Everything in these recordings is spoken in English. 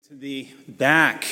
To be back.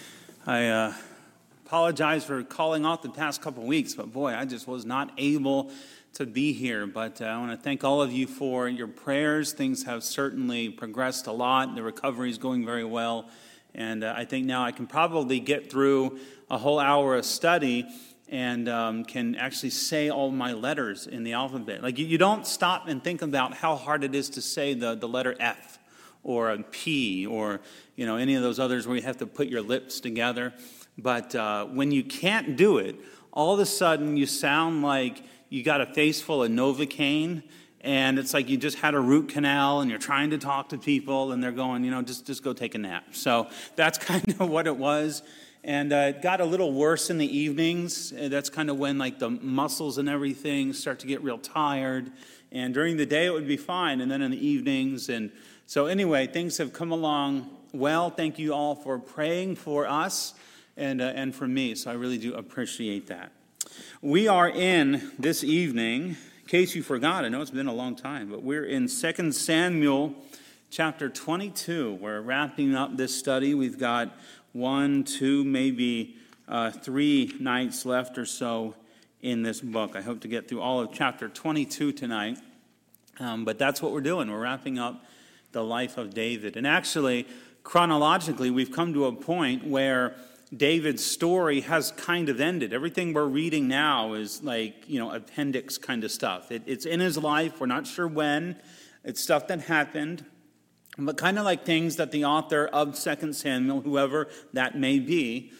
I apologize for calling off the past couple weeks, but boy, I just was not able to be here. But I want to thank all of you for your prayers. Things have certainly progressed a lot. The recovery is going very well. And I think now I can probably get through a whole hour of study and can actually say all my letters in the alphabet. Like you don't stop and think about how hard it is to say the letter F or a P or any of those others where you have to put your lips together. But when you can't do it, all of a sudden you sound like you got a face full of Novocaine, and it's like you just had a root canal and you're trying to talk to people and they're going, just go take a nap. So that's kind of what it was. And it got a little worse in the evenings. That's kind of when like the muscles and everything start to get real tired. And during the day it would be fine, and then in the evenings. And so anyway, things have come along well. Thank you all for praying for us and for me. So I really do appreciate that. We are in this evening, in case you forgot, I know it's been a long time, but we're in 2 Samuel chapter 22. We're wrapping up this study. We've got 1, 2, maybe 3 nights left or so in this book. I hope to get through all of chapter 22 tonight. But that's what we're doing. We're wrapping up the life of David. And actually, chronologically, we've come to a point where David's story has kind of ended. Everything we're reading now is like, appendix kind of stuff. It's in his life. We're not sure when. It's stuff that happened. But kind of like things that the author of 2 Samuel, whoever that may be,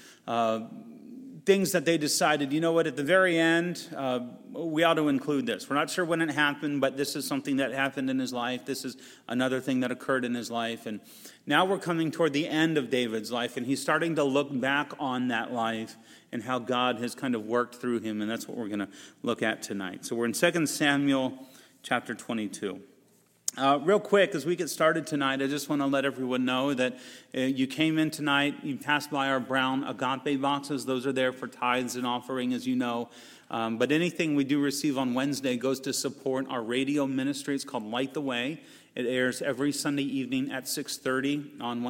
things that they decided, at the very end, we ought to include this. We're not sure when it happened, but this is something that happened in his life. This is another thing that occurred in his life. And now we're coming toward the end of David's life, and he's starting to look back on that life and how God has kind of worked through him, and that's what we're going to look at tonight. So we're in 2 Samuel chapter 22. Real quick, as we get started tonight, I just want to let everyone know that you came in tonight, you passed by our brown agape boxes. Those are there for tithes and offering, as you know. But anything we do receive on Wednesday goes to support our radio ministry. It's called Light the Way. It airs every Sunday evening at 6:30 on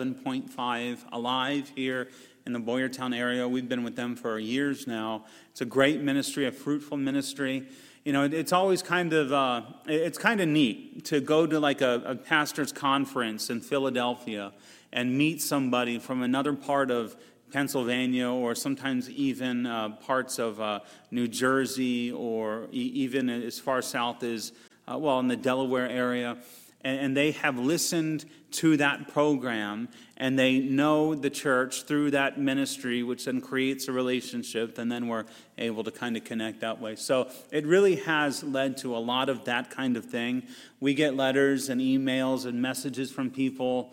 107.5 Alive here in the Boyertown area. We've been with them for years now. It's a great ministry, a fruitful ministry. It's always kind of, it's kind of neat to go to like a pastor's conference in Philadelphia and meet somebody from another part of Pennsylvania, or sometimes even parts of New Jersey, or even as far south as, in the Delaware area. And they have listened to that program, and they know the church through that ministry, which then creates a relationship, and then we're able to kind of connect that way. So it really has led to a lot of that kind of thing. We get letters and emails and messages from people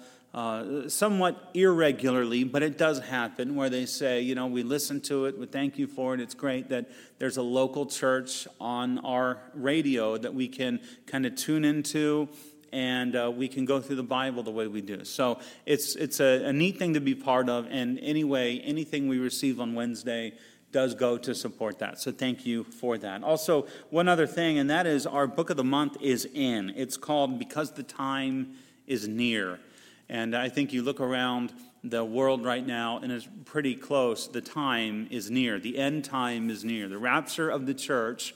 somewhat irregularly, but it does happen, where they say, we listen to it, we thank you for it. It's great that there's a local church on our radio that we can kind of tune into, and we can go through the Bible the way we do. So it's a neat thing to be part of, and anyway, anything we receive on Wednesday does go to support that. So thank you for that. Also, one other thing, and that is our book of the month is in. It's called Because the Time is Near. And I think you look around the world right now, and it's pretty close. The time is near. The end time is near. The rapture of the church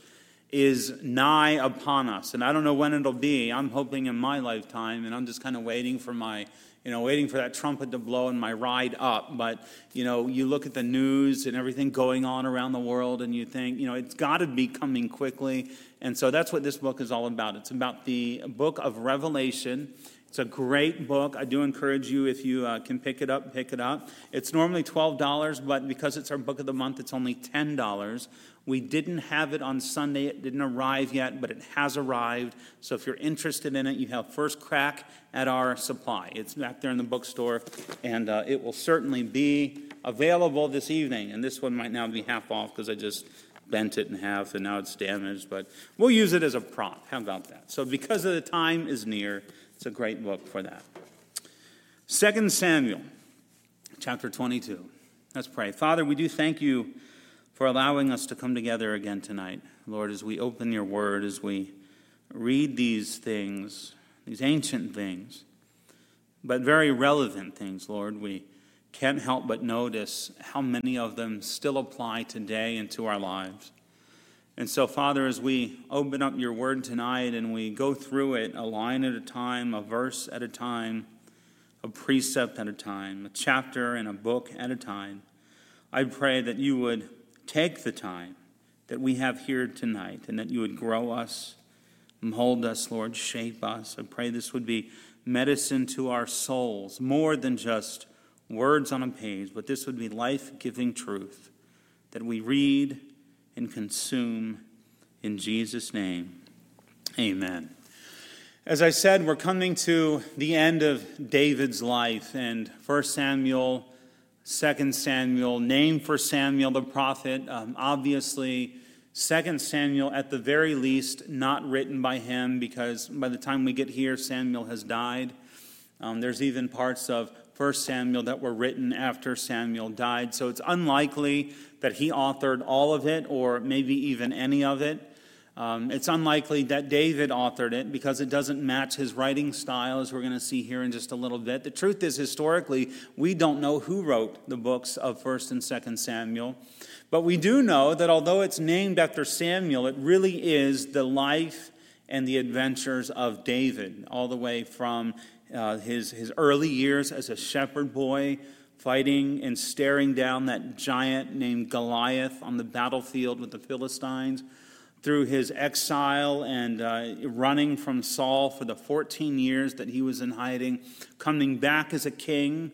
is nigh upon us. And I don't know when it'll be. I'm hoping in my lifetime, and I'm just kind of waiting for waiting for that trumpet to blow and my ride up. But, you look at the news and everything going on around the world, and you think, it's got to be coming quickly. And so that's what this book is all about. It's about the book of Revelation. It's a great book. I do encourage you, if you can pick it up, pick it up. It's normally $12, but because it's our book of the month, it's only $10. We didn't have it on Sunday. It didn't arrive yet, but it has arrived. So if you're interested in it, you have first crack at our supply. It's back there in the bookstore, and it will certainly be available this evening. And this one might now be half off because I just bent it in half, and now it's damaged. But we'll use it as a prop. How about that? So because of the time is near, it's a great book for that. 2 Samuel, chapter 22. Let's pray. Father, we do thank you for allowing us to come together again tonight. Lord, as we open your word, as we read these things, these ancient things, but very relevant things, Lord. We can't help but notice how many of them still apply today into our lives. And so, Father, as we open up your word tonight and we go through it a line at a time, a verse at a time, a precept at a time, a chapter and a book at a time, I pray that you would take the time that we have here tonight and that you would grow us, mold us, Lord, shape us. I pray this would be medicine to our souls, more than just words on a page, but this would be life-giving truth that we read and consume in Jesus' name. Amen. As I said, we're coming to the end of David's life, and 1 Samuel, 2 Samuel, name for Samuel the prophet. Obviously, 2 Samuel, at the very least, not written by him, because by the time we get here, Samuel has died. There's even parts of 1 Samuel that were written after Samuel died. So it's unlikely that he authored all of it, or maybe even any of it. It's unlikely that David authored it because it doesn't match his writing style, as we're going to see here in just a little bit. The truth is, historically, we don't know who wrote the books of 1 and 2 Samuel. But we do know that although it's named after Samuel, it really is the life and the adventures of David, all the way from his early years as a shepherd boy, fighting and staring down that giant named Goliath on the battlefield with the Philistines, through his exile and running from Saul for the 14 years that he was in hiding, coming back as a king,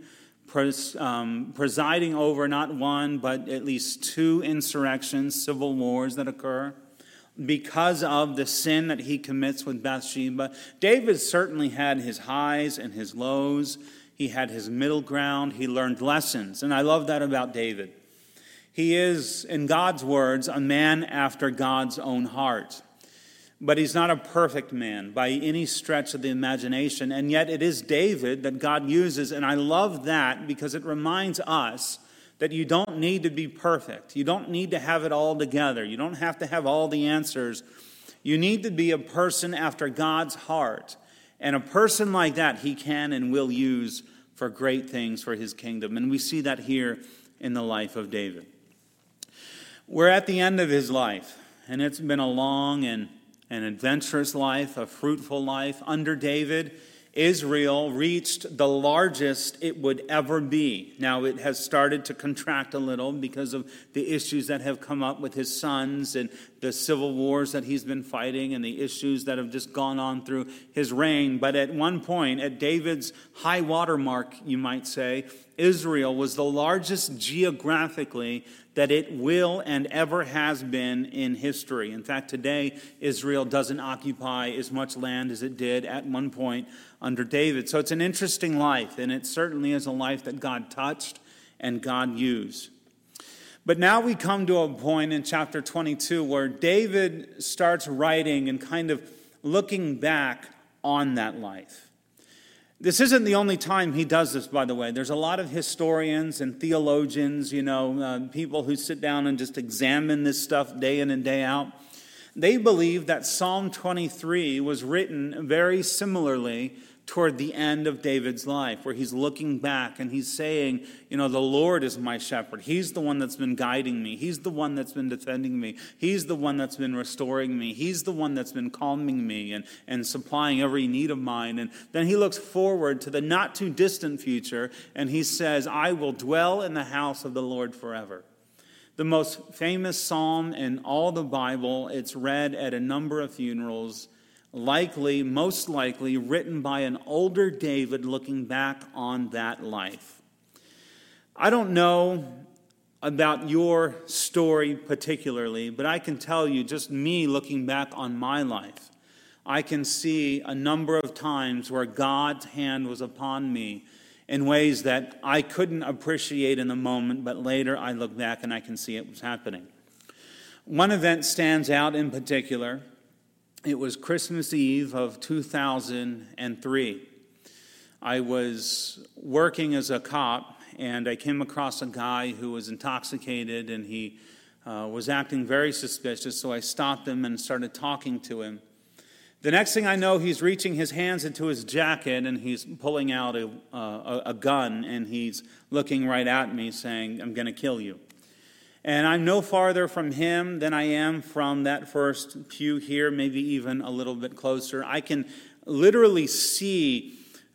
presiding over not one, but at least two insurrections, civil wars that occur because of the sin that he commits with Bathsheba. David certainly had his highs and his lows. He had his middle ground. He learned lessons, and I love that about David. He is, in God's words, a man after God's own heart. But he's not a perfect man by any stretch of the imagination. And yet it is David that God uses. And I love that because it reminds us that you don't need to be perfect. You don't need to have it all together. You don't have to have all the answers. You need to be a person after God's heart. And a person like that he can and will use for great things for his kingdom. And we see that here in the life of David. We're at the end of his life, and it's been a long and an adventurous life, a fruitful life. Under David, Israel reached the largest it would ever be. Now, it has started to contract a little because of the issues that have come up with his sons and the civil wars that he's been fighting and the issues that have just gone on through his reign. But at one point, at David's high water mark, you might say, Israel was the largest geographically that it will and ever has been in history. In fact, today, Israel doesn't occupy as much land as it did at one point under David. So it's an interesting life, and it certainly is a life that God touched and God used. But now we come to a point in chapter 22 where David starts writing and kind of looking back on that life. This isn't the only time he does this, by the way. There's a lot of historians and theologians, people who sit down and just examine this stuff day in and day out. They believe that Psalm 23 was written very similarly toward the end of David's life, where he's looking back and he's saying, the Lord is my shepherd. He's the one that's been guiding me. He's the one that's been defending me. He's the one that's been restoring me. He's the one that's been calming me and supplying every need of mine. And then he looks forward to the not too distant future and he says, I will dwell in the house of the Lord forever. The most famous psalm in all the Bible. It's read at a number of funerals. Most likely written by an older David looking back on that life. I don't know about your story particularly, but I can tell you, just me looking back on my life, I can see a number of times where God's hand was upon me in ways that I couldn't appreciate in the moment, but later I look back and I can see it was happening. One event stands out in particular. It was Christmas Eve of 2003. I was working as a cop, and I came across a guy who was intoxicated, and he was acting very suspicious, so I stopped him and started talking to him. The next thing I know, he's reaching his hands into his jacket and he's pulling out a gun and he's looking right at me saying, "I'm going to kill you." And I'm no farther from him than I am from that first pew here, maybe even a little bit closer. I can literally see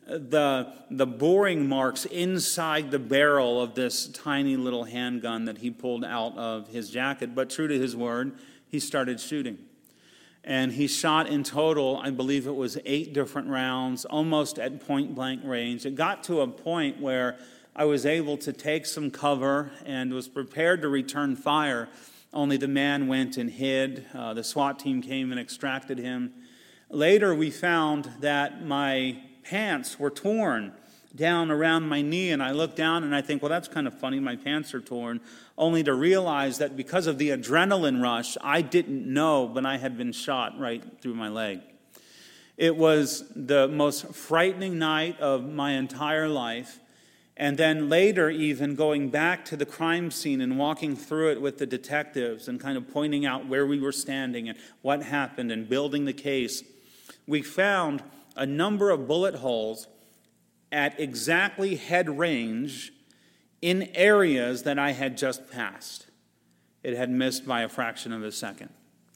the boring marks inside the barrel of this tiny little handgun that he pulled out of his jacket. But true to his word, he started shooting. And he shot in total, I believe it was 8 different rounds, almost at point-blank range. It got to a point where I was able to take some cover and was prepared to return fire, only the man went and hid. The SWAT team came and extracted him. Later, we found that my pants were torn down around my knee, and I looked down and I think, well, that's kind of funny, my pants are torn, only to realize that because of the adrenaline rush, I didn't know, but I had been shot right through my leg. It was the most frightening night of my entire life. And then later, even going back to the crime scene and walking through it with the detectives and kind of pointing out where we were standing and what happened and building the case, we found a number of bullet holes at exactly head range in areas that I had just passed. It had missed by a fraction of a second.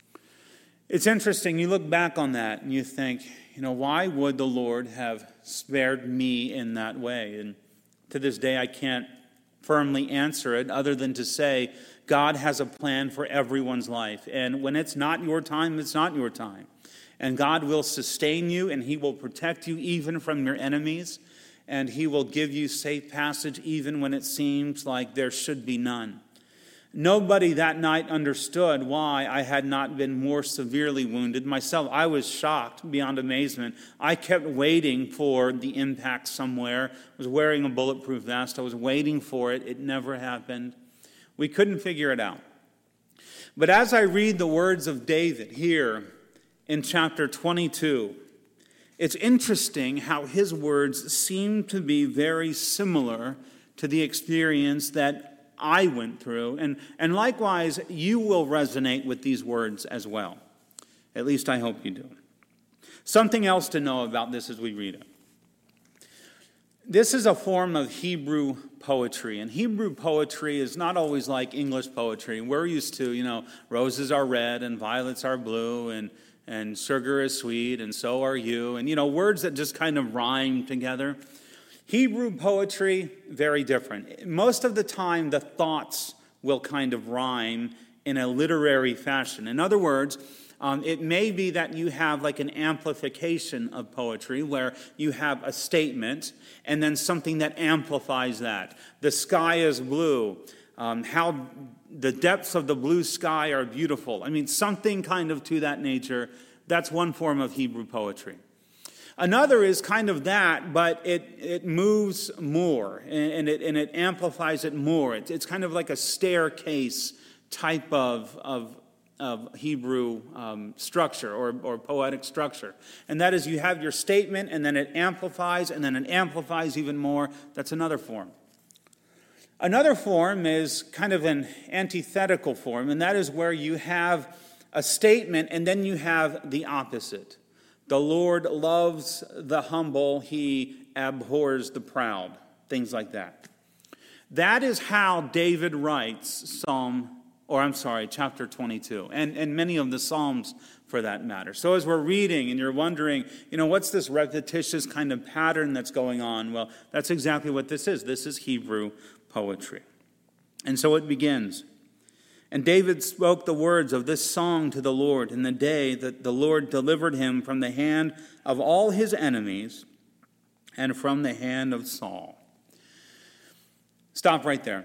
It's interesting, you look back on that and you think, why would the Lord have spared me in that way? And to this day, I can't firmly answer it other than to say God has a plan for everyone's life. And when it's not your time, it's not your time. And God will sustain you and he will protect you even from your enemies. And he will give you safe passage even when it seems like there should be none. Nobody that night understood why I had not been more severely wounded. Myself, I was shocked beyond amazement. I kept waiting for the impact somewhere. I was wearing a bulletproof vest. I was waiting for it. It never happened. We couldn't figure it out. But as I read the words of David here in chapter 22, it's interesting how his words seem to be very similar to the experience that I went through. And likewise, you will resonate with these words as well. At least I hope you do. Something else to know about this as we read it. This is a form of Hebrew poetry. And Hebrew poetry is not always like English poetry. We're used to, roses are red and violets are blue and sugar is sweet, and so are you. And, words that just kind of rhyme together. Hebrew poetry, very different. Most of the time, the thoughts will kind of rhyme in a literary fashion. In other words, it may be that you have like an amplification of poetry where you have a statement and then something that amplifies that. The sky is blue. How the depths of the blue sky are beautiful. Something kind of to that nature. That's one form of Hebrew poetry. Another is kind of that, but it moves more and it amplifies it more. It's kind of like a staircase type of Hebrew structure or poetic structure. And that is you have your statement and then it amplifies and then it amplifies even more. That's another form. Another form is kind of an antithetical form, and that is where you have a statement and then you have the opposite. The Lord loves the humble, he abhors the proud, things like that. That is how David writes chapter 22, and many of the Psalms for that matter. So as we're reading and you're wondering, what's this repetitious kind of pattern that's going on? Well, that's exactly what this is. This is Hebrew poetry. And so it begins. And David spoke the words of this song to the Lord in the day that the Lord delivered him from the hand of all his enemies and from the hand of Saul. Stop right there.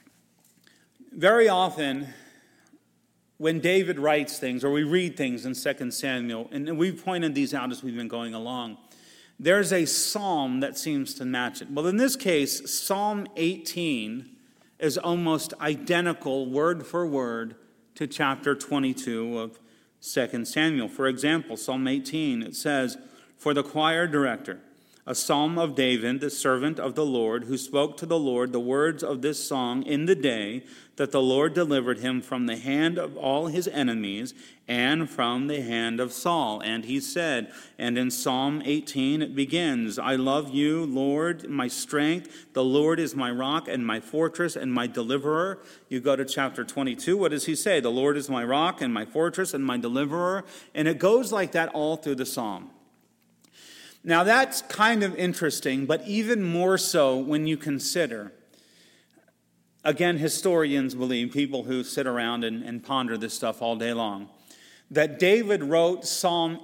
Very often, when David writes things, or we read things in 2 Samuel, and we've pointed these out as we've been going along, there's a psalm that seems to match it. Well, in this case, Psalm 18 is almost identical, word for word, to chapter 22 of 2 Samuel. For example, Psalm 18, it says, "For the choir director, a psalm of David, the servant of the Lord, who spoke to the Lord the words of this song in the day that the Lord delivered him from the hand of all his enemies and from the hand of Saul. And he said, and in Psalm 18 it begins, I love you, Lord, my strength. The Lord is my rock and my fortress and my deliverer. You go to chapter 22, what does he say? The Lord is my rock and my fortress and my deliverer. And it goes like that all through the psalm. Now that's kind of interesting, but even more so when you consider, again, historians believe, people who sit around and ponder this stuff all day long, that David wrote Psalm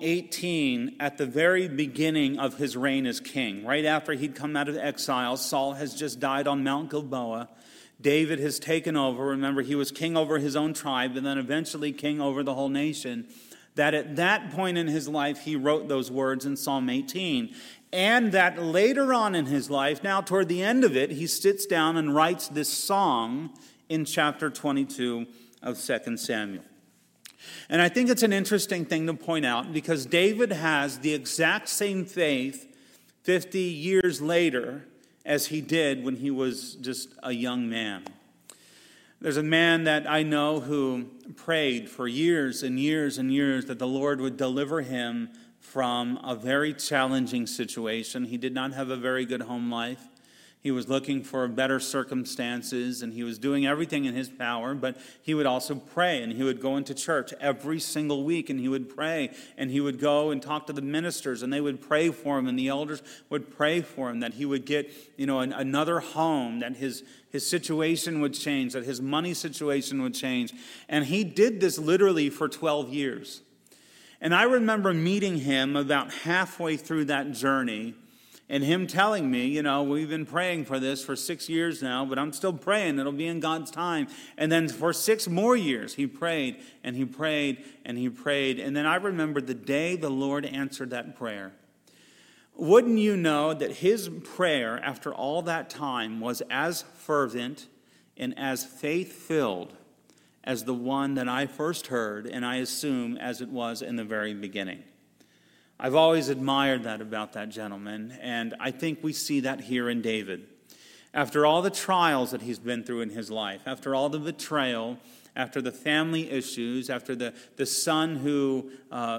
18 at the very beginning of his reign as king. Right after he'd come out of exile, Saul has just died on Mount Gilboa. David has taken over. Remember, he was king over his own tribe and then eventually king over the whole nation. That at that point in his life, he wrote those words in Psalm 18. And that later on in his life, now toward the end of it, he sits down and writes this song in chapter 22 of 2 Samuel. And I think it's an interesting thing to point out because David has the exact same faith 50 years later as he did when he was just a young man. There's a man that I know who prayed for years and years and years that the Lord would deliver him from a very challenging situation. He did not have a very good home life. He was looking for better circumstances, and he was doing everything in his power, but he would also pray, and he would go into church every single week, and he would pray, and he would go and talk to the ministers, and they would pray for him, and the elders would pray for him, that he would get, another home, that his situation would change, that his money situation would change. And he did this literally for 12 years. And I remember meeting him about halfway through that journey, and him telling me, we've been praying for this for 6 years now, but I'm still praying. It'll be in God's time. And then for 6 more years, he prayed and he prayed and he prayed. And then I remember the day the Lord answered that prayer. Wouldn't you know that his prayer after all that time was as fervent and as faith-filled as the one that I first heard, and I assume as it was in the very beginning? I've always admired that about that gentleman, and I think we see that here in David. After all the trials that he's been through in his life, after all the betrayal, after the family issues, after the son who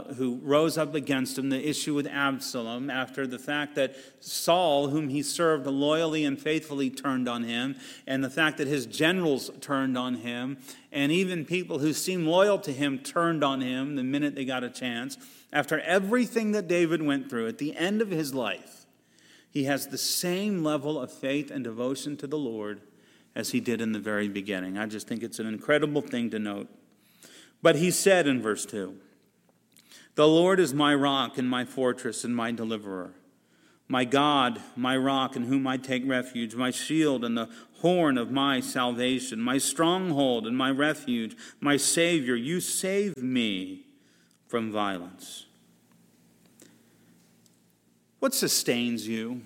rose up against him, the issue with Absalom, after the fact that Saul, whom he served loyally and faithfully, turned on him, and the fact that his generals turned on him, and even people who seemed loyal to him turned on him the minute they got a chance. After everything that David went through, at the end of his life, he has the same level of faith and devotion to the Lord as he did in the very beginning. I just think it's an incredible thing to note. But he said in verse 2, the Lord is my rock and my fortress and my deliverer, my God, my rock in whom I take refuge, my shield and the horn of my salvation, my stronghold and my refuge, my Savior. You save me from violence. What sustains you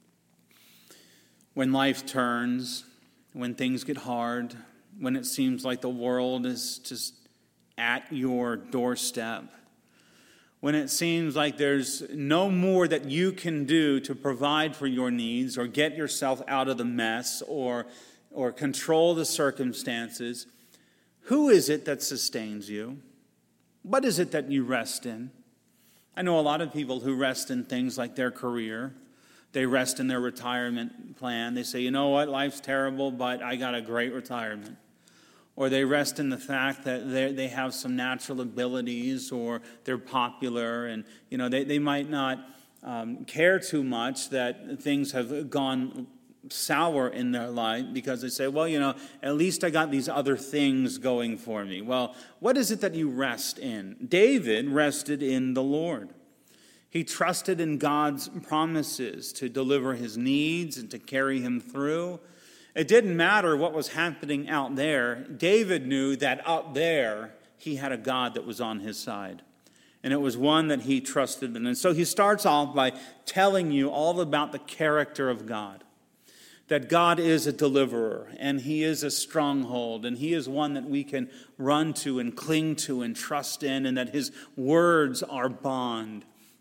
when life turns, when things get hard, when it seems like the world is just at your doorstep, when it seems like there's no more that you can do to provide for your needs or get yourself out of the mess or control the circumstances? Who is it that sustains you? What is it that you rest in? I know a lot of people who rest in things like their career. They rest in their retirement plan. They say, you know what, life's terrible, but I got a great retirement. Or they rest in the fact that they have some natural abilities, or they're popular, and they might not care too much that things have gone sour in their life, because they say, well, at least I got these other things going for me. Well, what is it that you rest in? David rested in the Lord. He trusted in God's promises to deliver his needs and to carry him through. It didn't matter what was happening out there. David knew that up there he had a God that was on his side. And it was one that he trusted in. And so he starts off by telling you all about the character of God. That God is a deliverer, and he is a stronghold, and he is one that we can run to and cling to and trust in, and that his words are bond.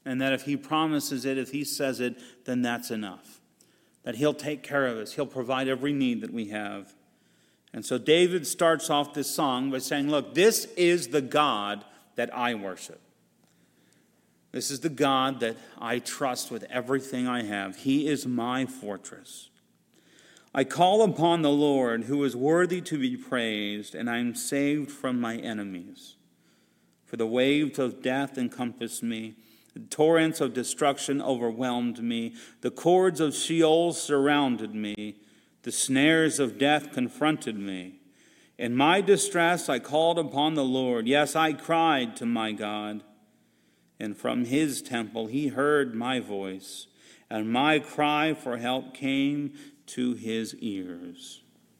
and that if he promises it, if he says it, then that's enough. That he'll take care of us. He'll provide every need that we have. And so David starts off this song by saying, look, this is the God that I worship. This is the God that I trust with everything I have. He is my fortress. I call upon the Lord, who is worthy to be praised, and I am saved from my enemies. For the waves of death encompassed me. The torrents of destruction overwhelmed me. The cords of Sheol surrounded me. The snares of death confronted me. In my distress I called upon the Lord. Yes, I cried to my God. And from his temple he heard my voice, and my cry for help came to his ears.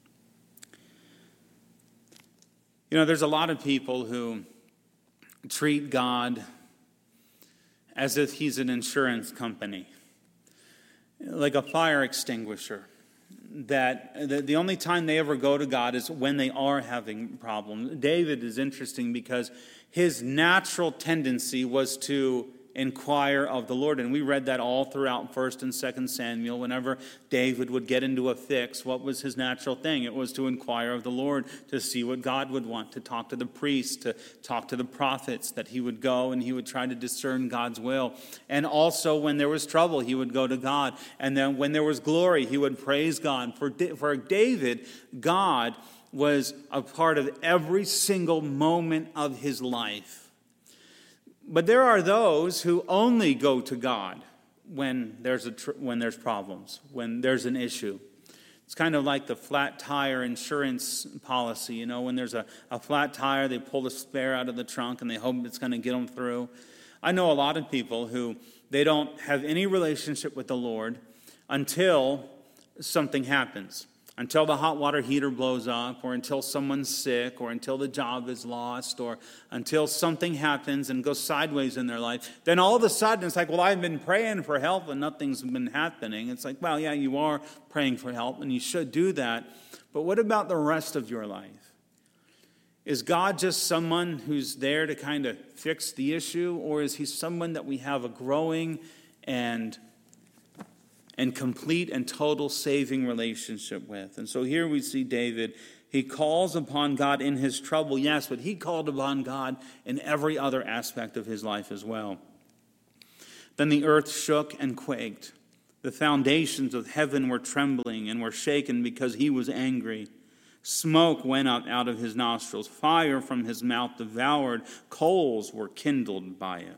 You know, there's a lot of people who treat God as if he's an insurance company, like a fire extinguisher, that the only time they ever go to God is when they are having problems. David is interesting because his natural tendency was to inquire of the Lord. And we read that all throughout 1 and 2 Samuel. Whenever David would get into a fix, what was his natural thing? It was to inquire of the Lord, to see what God would want, to talk to the priests, to talk to the prophets, that he would go and he would try to discern God's will. And also when there was trouble, he would go to God. And then when there was glory, he would praise God. For David, God was a part of every single moment of his life. But there are those who only go to God when there's problems, when there's an issue. It's kind of like the flat tire insurance policy. You know, when there's a flat tire, they pull the spare out of the trunk and they hope it's going to get them through. I know a lot of people who they don't have any relationship with the Lord until something happens. Until the hot water heater blows up, or until someone's sick, or until the job is lost, or until something happens and goes sideways in their life. Then all of a sudden it's like, well, I've been praying for help and nothing's been happening. It's like, well, yeah, you are praying for help and you should do that. But what about the rest of your life? Is God just someone who's there to kind of fix the issue, or is he someone that we have a growing and complete and total saving relationship with? And so here we see David, he calls upon God in his trouble, yes, but he called upon God in every other aspect of his life as well. Then the earth shook and quaked. The foundations of heaven were trembling and were shaken because he was angry. Smoke went up out of his nostrils. Fire from his mouth devoured. Coals were kindled by it.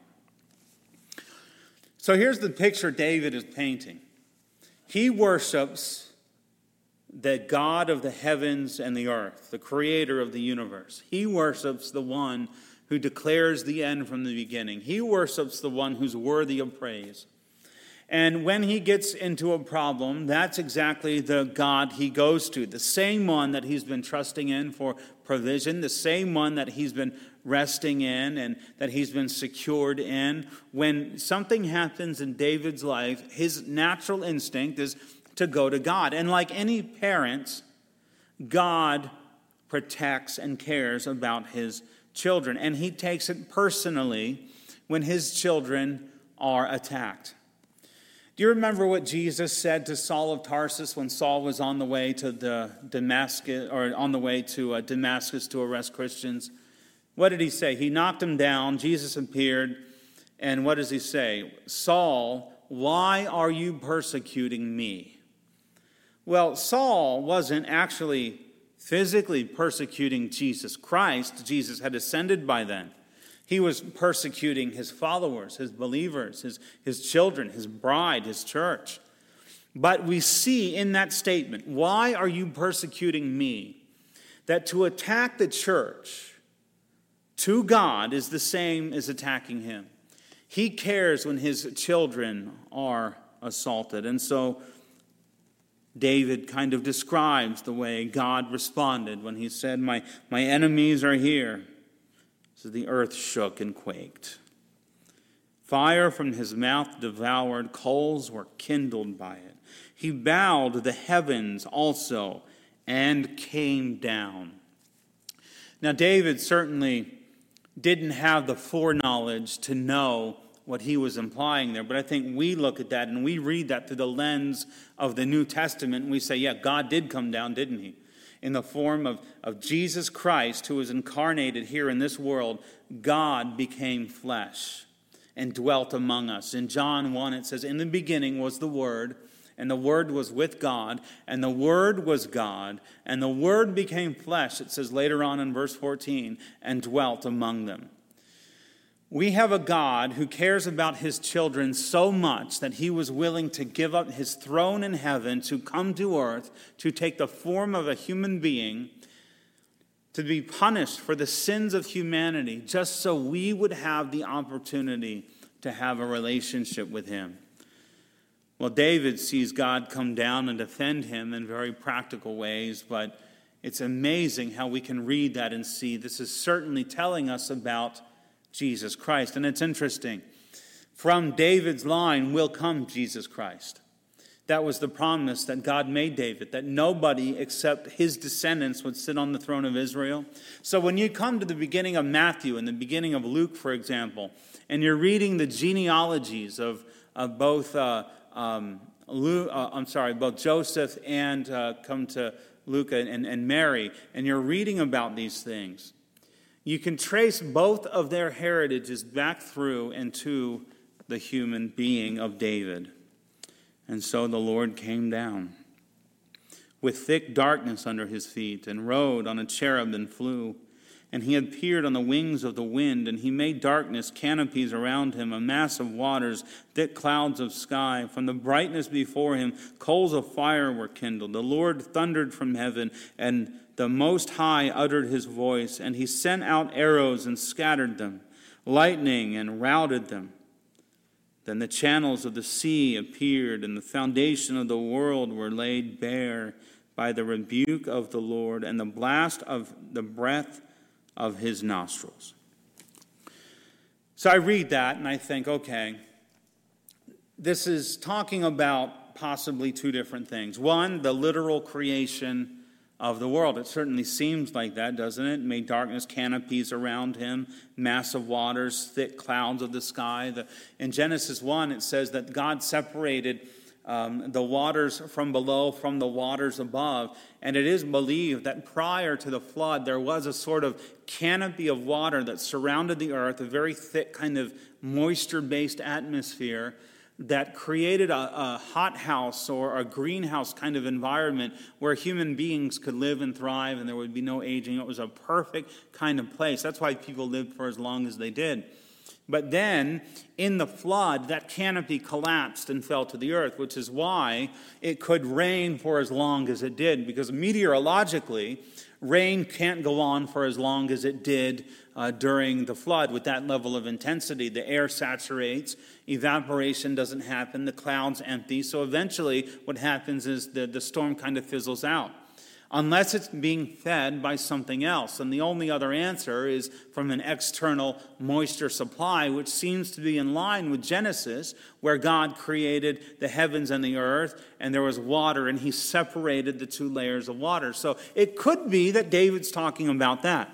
So here's the picture David is painting. He worships the God of the heavens and the earth, the creator of the universe. He worships the one who declares the end from the beginning. He worships the one who's worthy of praise. And when he gets into a problem, that's exactly the God he goes to. The same one that he's been trusting in for provision, the same one that he's been resting in and that he's been secured in. When something happens in David's life, his natural instinct is to go to God. And like any parent, God protects and cares about his children. And he takes it personally when his children are attacked. Do you remember what Jesus said to Saul of Tarsus when Saul was on the way to Damascus to arrest Christians? What did he say? He knocked him down. Jesus appeared, and what does he say? Saul, why are you persecuting me? Well, Saul wasn't actually physically persecuting Jesus Christ. Jesus had ascended by then. He was persecuting his followers, his believers, his children, his bride, his church. But we see in that statement, why are you persecuting me? That to attack the church to God is the same as attacking him. He cares when his children are assaulted. And so David kind of describes the way God responded when he said, my enemies are here. So the earth shook and quaked. Fire from his mouth devoured, coals were kindled by it. He bowed the heavens also and came down. Now David certainly didn't have the foreknowledge to know what he was implying there. But I think we look at that and we read that through the lens of the New Testament, and we say, yeah, God did come down, didn't he? In the form of Jesus Christ, who was incarnated here in this world, God became flesh and dwelt among us. In John 1, it says, in the beginning was the Word, and the Word was with God, and the Word was God, and the Word became flesh, it says later on in verse 14, and dwelt among them. We have a God who cares about his children so much that he was willing to give up his throne in heaven to come to earth, to take the form of a human being, to be punished for the sins of humanity, just so we would have the opportunity to have a relationship with him. Well, David sees God come down and defend him in very practical ways, but it's amazing how we can read that and see this is certainly telling us about Jesus Christ. And it's interesting. From David's line will come Jesus Christ. That was the promise that God made David, that nobody except his descendants would sit on the throne of Israel. So when you come to the beginning of Matthew and the beginning of Luke, for example, and you're reading the genealogies of both both Joseph and come to Luke and Mary, and you're reading about these things, you can trace both of their heritages back through and to the human being of David. And so the Lord came down with thick darkness under his feet and rode on a cherub and flew. And he appeared on the wings of the wind, and he made darkness canopies around him, a mass of waters, thick clouds of sky. From the brightness before him, coals of fire were kindled. The Lord thundered from heaven, and the Most High uttered his voice, and he sent out arrows and scattered them, lightning and routed them. Then the channels of the sea appeared, and the foundation of the world were laid bare by the rebuke of the Lord and the blast of the breath of his nostrils. So I read that and I think, okay, this is talking about possibly two different things. One, the literal creation of the world. It certainly seems like that, doesn't it? Made darkness canopies around him, massive waters, thick clouds of the sky. In Genesis 1, it says that God separated the waters from below from the waters above. And it is believed that prior to the flood, there was a sort of canopy of water that surrounded the earth, a very thick kind of moisture-based atmosphere that created a hothouse or a greenhouse kind of environment where human beings could live and thrive and there would be no aging. It was a perfect kind of place. That's why people lived for as long as they did. But then, in the flood, that canopy collapsed and fell to the earth, which is why it could rain for as long as it did, because meteorologically, rain can't go on for as long as it did during the flood with that level of intensity. The air saturates, evaporation doesn't happen, the clouds empty, so eventually what happens is the storm kind of fizzles out, unless it's being fed by something else. And the only other answer is from an external moisture supply, which seems to be in line with Genesis, where God created the heavens and the earth, and there was water, and he separated the two layers of water. So it could be that David's talking about that.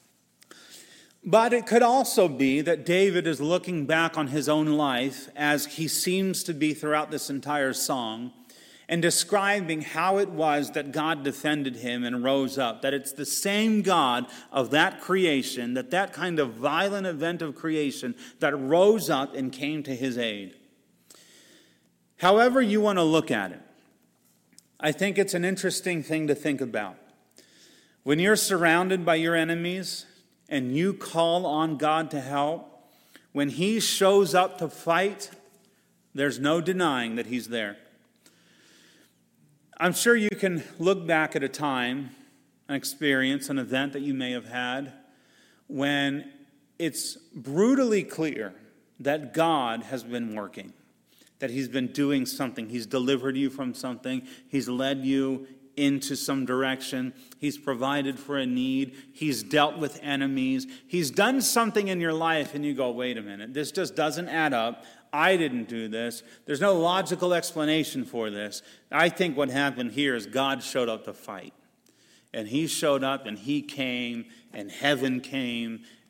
But it could also be that David is looking back on his own life, as he seems to be throughout this entire song, and describing how it was that God defended him and rose up. That it's the same God of that creation, that kind of violent event of creation, that rose up and came to his aid. However you want to look at it, I think it's an interesting thing to think about. When you're surrounded by your enemies and you call on God to help, when he shows up to fight, there's no denying that he's there. I'm sure you can look back at a time, an experience, an event that you may have had when it's brutally clear that God has been working, that he's been doing something. He's delivered you from something. He's led you into some direction. He's provided for a need. He's dealt with enemies. He's done something in your life and you go, wait a minute, this just doesn't add up. I didn't do this. There's no logical explanation for this. I think what happened here is God showed up to fight. And he showed up and he came and heaven came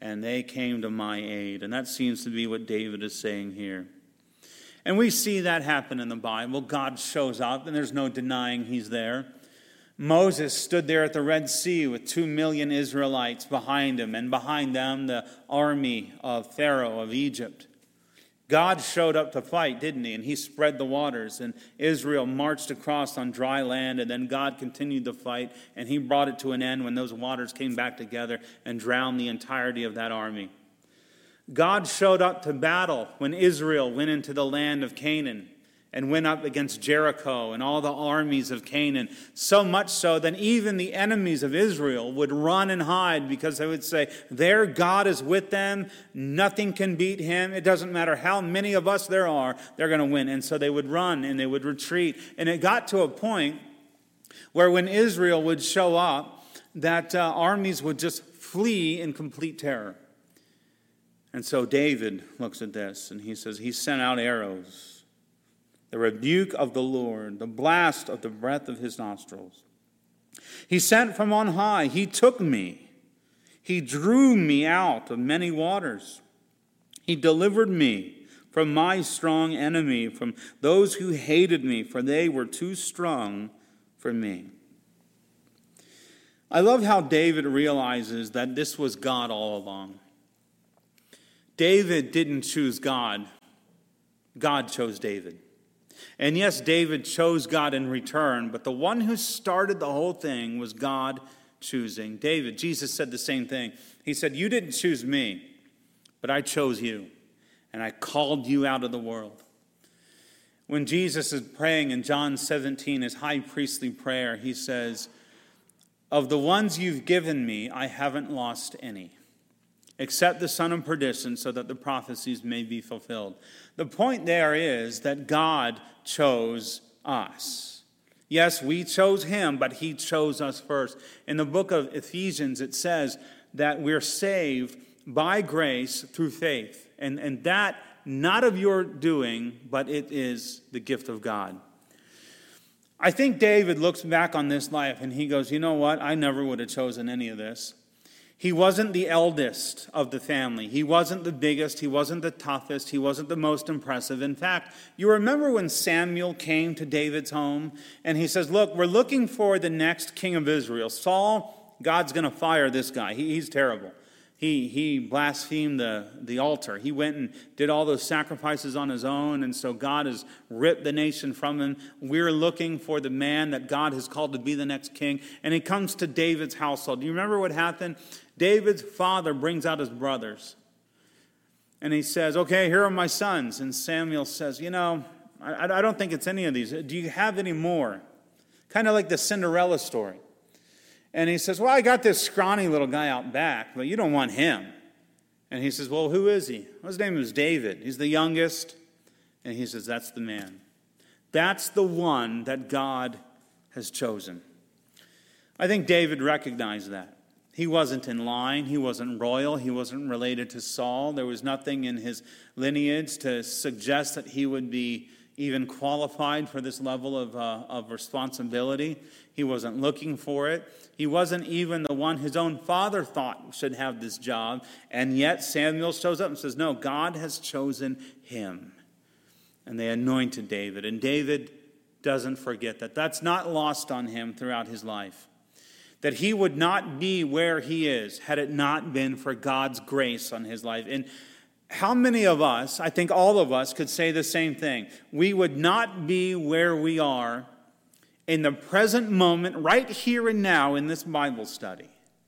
and they came to my aid. And that seems to be what David is saying here. And we see that happen in the Bible. God shows up, and there's no denying he's there. Moses stood there at the Red Sea with 2 million Israelites behind him, and behind them the army of Pharaoh of Egypt. God showed up to fight, didn't he? And he spread the waters, and Israel marched across on dry land, and then God continued the fight, and he brought it to an end when those waters came back together and drowned the entirety of that army. God showed up to battle when Israel went into the land of Canaan and went up against Jericho and all the armies of Canaan, so much so that even the enemies of Israel would run and hide because they would say, their God is with them, nothing can beat him, it doesn't matter how many of us there are, they're going to win. And so they would run and they would retreat. And it got to a point where when Israel would show up, that armies would just flee in complete terror. And so David looks at this and he says, he sent out arrows, the rebuke of the Lord, the blast of the breath of his nostrils. He sent from on high. He took me. He drew me out of many waters. He delivered me from my strong enemy, from those who hated me, for they were too strong for me. I love how David realizes that this was God all along. David didn't choose God. God chose David. And yes, David chose God in return, but the one who started the whole thing was God choosing David. Jesus said the same thing. He said, you didn't choose me, but I chose you, and I called you out of the world. When Jesus is praying in John 17, his high priestly prayer, he says, of the ones you've given me, I haven't lost any, except the son of perdition, so that the prophecies may be fulfilled. The point there is that God chose us. Yes, we chose him, but he chose us first. In the book of Ephesians, it says that we're saved by grace through faith. And that, not of your doing, but it is the gift of God. I think David looks back on this life and he goes, you know what? I never would have chosen any of this. He wasn't the eldest of the family. He wasn't the biggest. He wasn't the toughest. He wasn't the most impressive. In fact, you remember when Samuel came to David's home and he says, look, we're looking for the next king of Israel. Saul, God's going to fire this guy. He's terrible. He blasphemed the altar. He went and did all those sacrifices on his own, and so God has ripped the nation from him. We're looking for the man that God has called to be the next king, and he comes to David's household. Do you remember what happened? David's father brings out his brothers, and he says, okay, here are my sons. And Samuel says, you know, I don't think it's any of these. Do you have any more? Kind of like the Cinderella story. And he says, well, I got this scrawny little guy out back, but you don't want him. And he says, well, who is he? Well, his name is David. He's the youngest. And he says, that's the man. That's the one that God has chosen. I think David recognized that. He wasn't in line. He wasn't royal. He wasn't related to Saul. There was nothing in his lineage to suggest that he would be even qualified for this level of responsibility. He wasn't looking for it. He wasn't even the one his own father thought should have this job. And yet Samuel shows up and says, no, God has chosen him. And they anointed David. And David doesn't forget that. That's not lost on him throughout his life. That he would not be where he is had it not been for God's grace on his life. And how many of us, I think all of us, could say the same thing? We would not be where we are in the present moment, right here and now in this Bible study,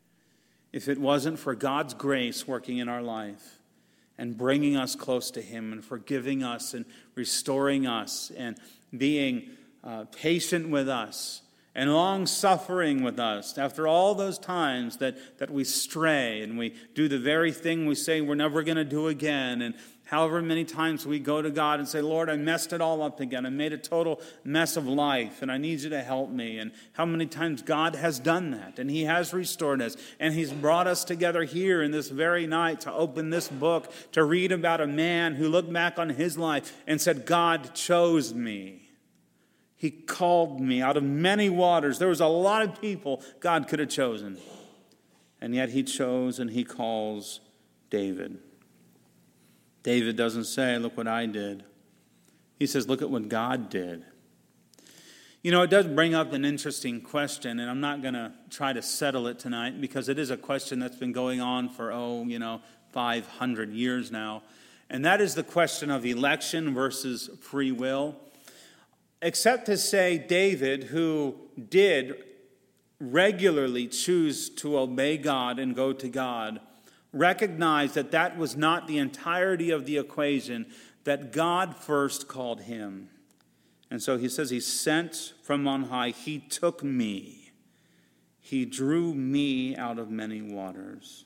if it wasn't for God's grace working in our life and bringing us close to him and forgiving us and restoring us and being patient with us and long-suffering with us after all those times that we stray and we do the very thing we say we're never going to do again, and however many times we go to God and say, Lord, I messed it all up again. I made a total mess of life, and I need you to help me. And how many times God has done that, and he has restored us, and he's brought us together here in this very night to open this book, to read about a man who looked back on his life and said, God chose me. He called me out of many waters. There was a lot of people God could have chosen. And yet he chose and he calls David. David doesn't say, look what I did. He says, look at what God did. You know, it does bring up an interesting question, and I'm not going to try to settle it tonight because it is a question that's been going on for, 500 years now. And that is the question of election versus free will. Except to say David, who did regularly choose to obey God and go to God, recognized that that was not the entirety of the equation, that God first called him. And so he says he sent from on high. He took me. He drew me out of many waters.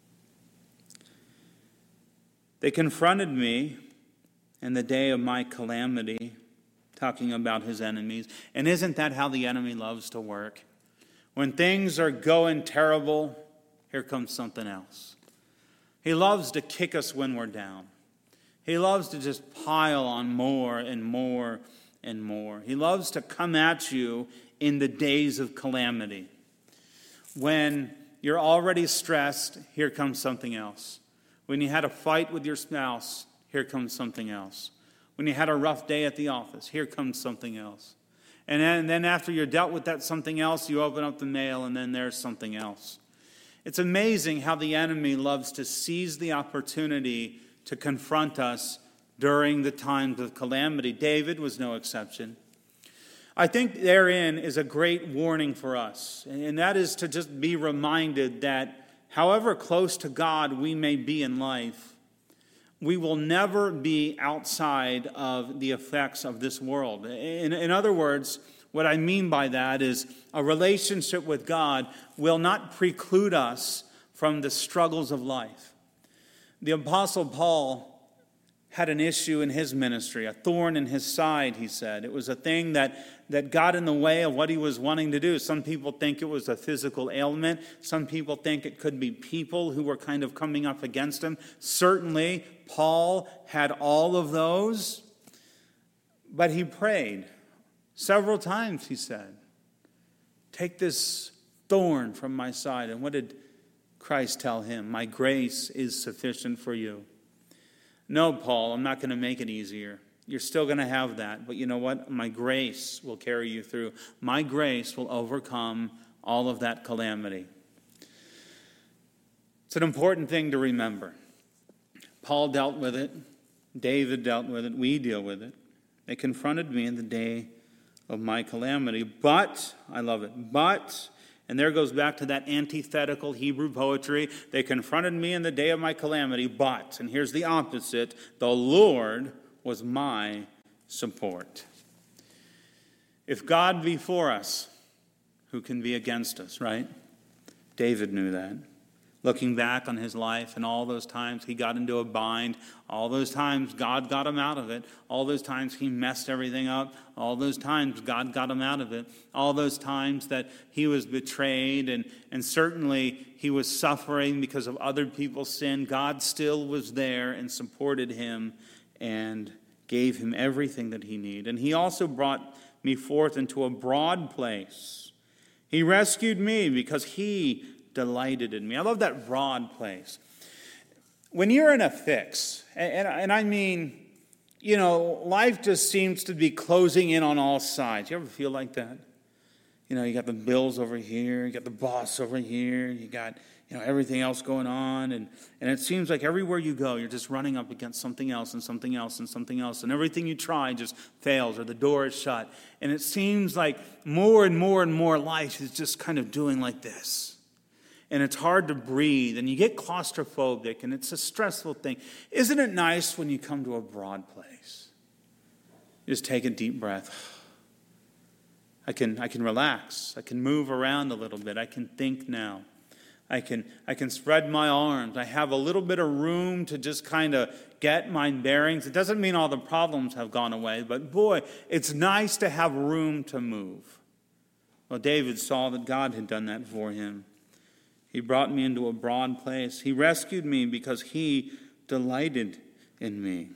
They confronted me in the day of my calamity, talking about his enemies. And isn't that how the enemy loves to work? When things are going terrible, here comes something else. He loves to kick us when we're down. He loves to just pile on more and more and more. He loves to come at you in the days of calamity. When you're already stressed, here comes something else. When you had a fight with your spouse, here comes something else. When you had a rough day at the office, here comes something else. And then after you're dealt with that something else, you open up the mail and then there's something else. It's amazing how the enemy loves to seize the opportunity to confront us during the times of calamity. David was no exception. I think therein is a great warning for us, and that is to just be reminded that however close to God we may be in life, we will never be outside of the effects of this world. In other words, what I mean by that is a relationship with God will not preclude us from the struggles of life. The Apostle Paul had an issue in his ministry, a thorn in his side, he said. It was a thing that got in the way of what he was wanting to do. Some people think it was a physical ailment. Some people think it could be people who were kind of coming up against him. Certainly, Paul had all of those, but he prayed several times, he said, take this thorn from my side. And what did Christ tell him? My grace is sufficient for you. No, Paul, I'm not going to make it easier. You're still going to have that. But you know what? My grace will carry you through. My grace will overcome all of that calamity. It's an important thing to remember. Paul dealt with it. David dealt with it. We deal with it. They confronted me in the day of my calamity. But, I love it, and there goes back to that antithetical Hebrew poetry. They confronted me in the day of my calamity, but, and here's the opposite, the Lord was my support. If God be for us, who can be against us, right? David knew that. Looking back on his life and all those times he got into a bind, all those times God got him out of it, all those times he messed everything up, all those times God got him out of it, all those times that he was betrayed and certainly he was suffering because of other people's sin, God still was there and supported him and gave him everything that he needed. And he also brought me forth into a broad place. He rescued me because he delighted in me. I love that broad place. When you're in a fix, and I mean, life just seems to be closing in on all sides. You ever feel like that? You got the bills over here, you got the boss over here, you got, everything else going on, and it seems like everywhere you go, you're just running up against something else and something else and something else, and everything you try just fails or the door is shut. And it seems like more and more and more life is just kind of doing like this. And it's hard to breathe, and you get claustrophobic, and it's a stressful thing. Isn't it nice when you come to a broad place? You just take a deep breath. I can relax. I can move around a little bit. I can think now. I can spread my arms. I have a little bit of room to just kind of get my bearings. It doesn't mean all the problems have gone away, but boy, it's nice to have room to move. Well, David saw that God had done that for him. He brought me into a broad place. He rescued me because he delighted in me.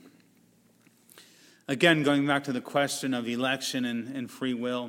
Again, going back to the question of election and free will,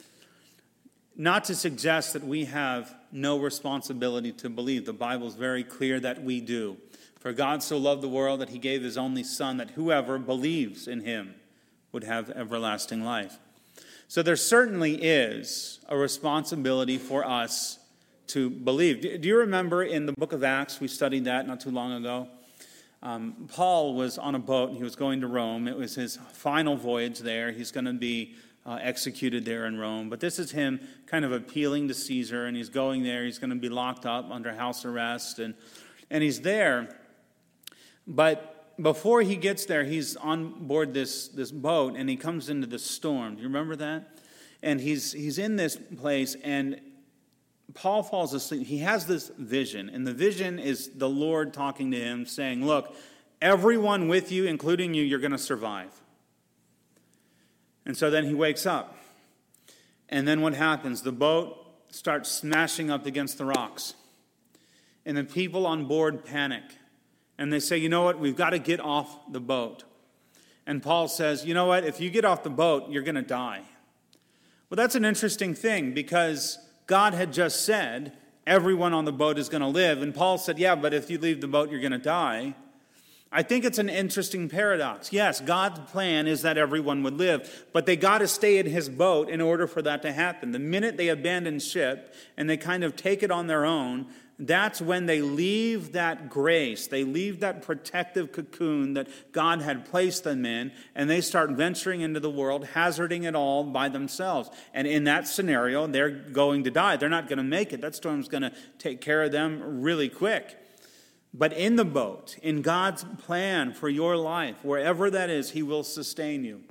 not to suggest that we have no responsibility to believe. The Bible is very clear that we do. For God so loved the world that he gave his only Son, that whoever believes in him would have everlasting life. So there certainly is a responsibility for us to believe. Do you remember in the book of Acts, we studied that not too long ago? Paul was on a boat and he was going to Rome. It was his final voyage there. He's going to be executed there in Rome. But this is him kind of appealing to Caesar, and he's going there. He's going to be locked up under house arrest, and he's there. But before he gets there, he's on board this boat, and he comes into the storm. Do you remember that? And he's in this place, and Paul falls asleep. He has this vision, and the vision is the Lord talking to him, saying, look, everyone with you, including you, you're going to survive. And so then he wakes up. And then what happens? The boat starts smashing up against the rocks. And the people on board panic. And they say, you know what? We've got to get off the boat. And Paul says, you know what? If you get off the boat, you're going to die. Well, that's an interesting thing, because God had just said everyone on the boat is going to live. And Paul said, yeah, but if you leave the boat, you're going to die. I think it's an interesting paradox. Yes, God's plan is that everyone would live, but they got to stay in his boat in order for that to happen. The minute they abandon ship and they kind of take it on their own, that's when they leave that grace, they leave that protective cocoon that God had placed them in, and they start venturing into the world, hazarding it all by themselves. And in that scenario, they're going to die. They're not going to make it. That storm's going to take care of them really quick. But in the boat, in God's plan for your life, wherever that is, he will sustain you.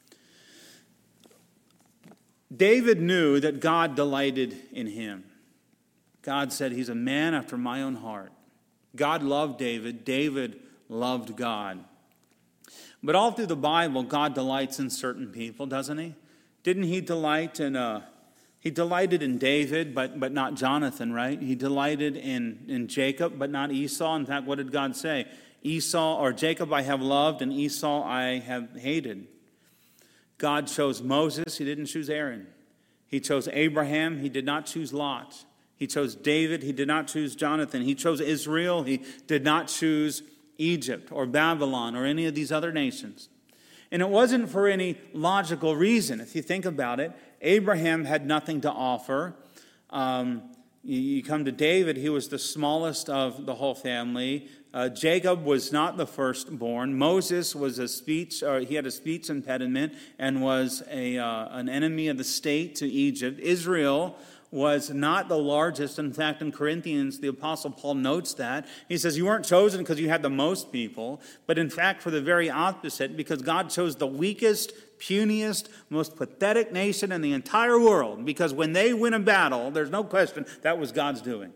David knew that God delighted in him. God said, he's a man after my own heart. God loved David. David loved God. But all through the Bible, God delights in certain people, doesn't he? Didn't he delight in He delighted in David, but not Jonathan, right? He delighted in Jacob, but not Esau. In fact, what did God say? Jacob I have loved, and Esau I have hated. God chose Moses. He didn't choose Aaron. He chose Abraham. He did not choose Lot. He chose David. He did not choose Jonathan. He chose Israel. He did not choose Egypt or Babylon or any of these other nations. And it wasn't for any logical reason. If you think about it, Abraham had nothing to offer. You come to David, he was the smallest of the whole family. Jacob was not the firstborn. Moses was he had a speech impediment and was an enemy of the state to Egypt. Israel was not the largest. In fact, in Corinthians, the Apostle Paul notes that. He says, you weren't chosen because you had the most people, but in fact, for the very opposite, because God chose the weakest, puniest, most pathetic nation in the entire world, because when they win a battle, there's no question that was God's doing.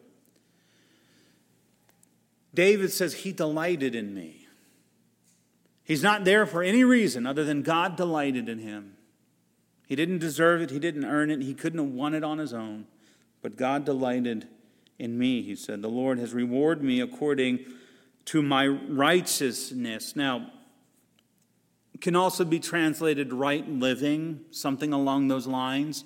David says, he delighted in me. He's not there for any reason other than God delighted in him. He didn't deserve it. He didn't earn it. He couldn't have won it on his own. But God delighted in me, he said. The Lord has rewarded me according to my righteousness. Now, it can also be translated right living, something along those lines.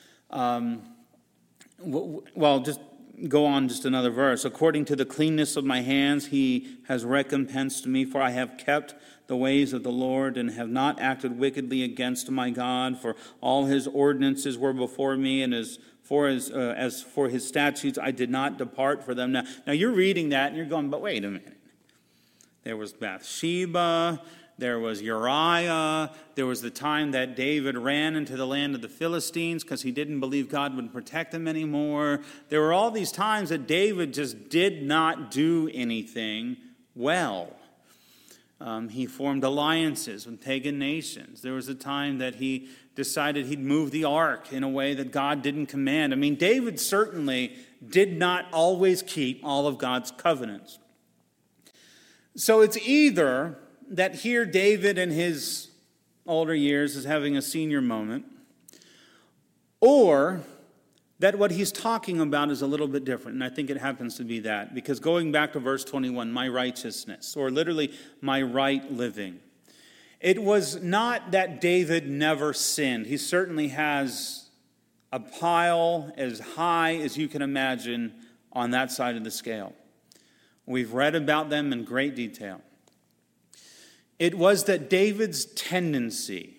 Just go on just another verse. According to the cleanness of my hands, he has recompensed me, for I have kept the ways of the Lord and have not acted wickedly against my God, for all his ordinances were before me, and as for his statutes I did not depart for them. Now you're reading that and you're going, but wait a minute. There was Bathsheba, there was Uriah, there was the time that David ran into the land of the Philistines because he didn't believe God would protect him anymore. There were all these times that David just did not do anything well. He formed alliances with pagan nations. There was a time that he decided he'd move the ark in a way that God didn't command. I mean, David certainly did not always keep all of God's covenants. So it's either that here David in his older years is having a senior moment, or that what he's talking about is a little bit different. And I think it happens to be that. Because going back to verse 21, my righteousness, or literally my right living. It was not that David never sinned. He certainly has a pile as high as you can imagine on that side of the scale. We've read about them in great detail. It was that David's tendency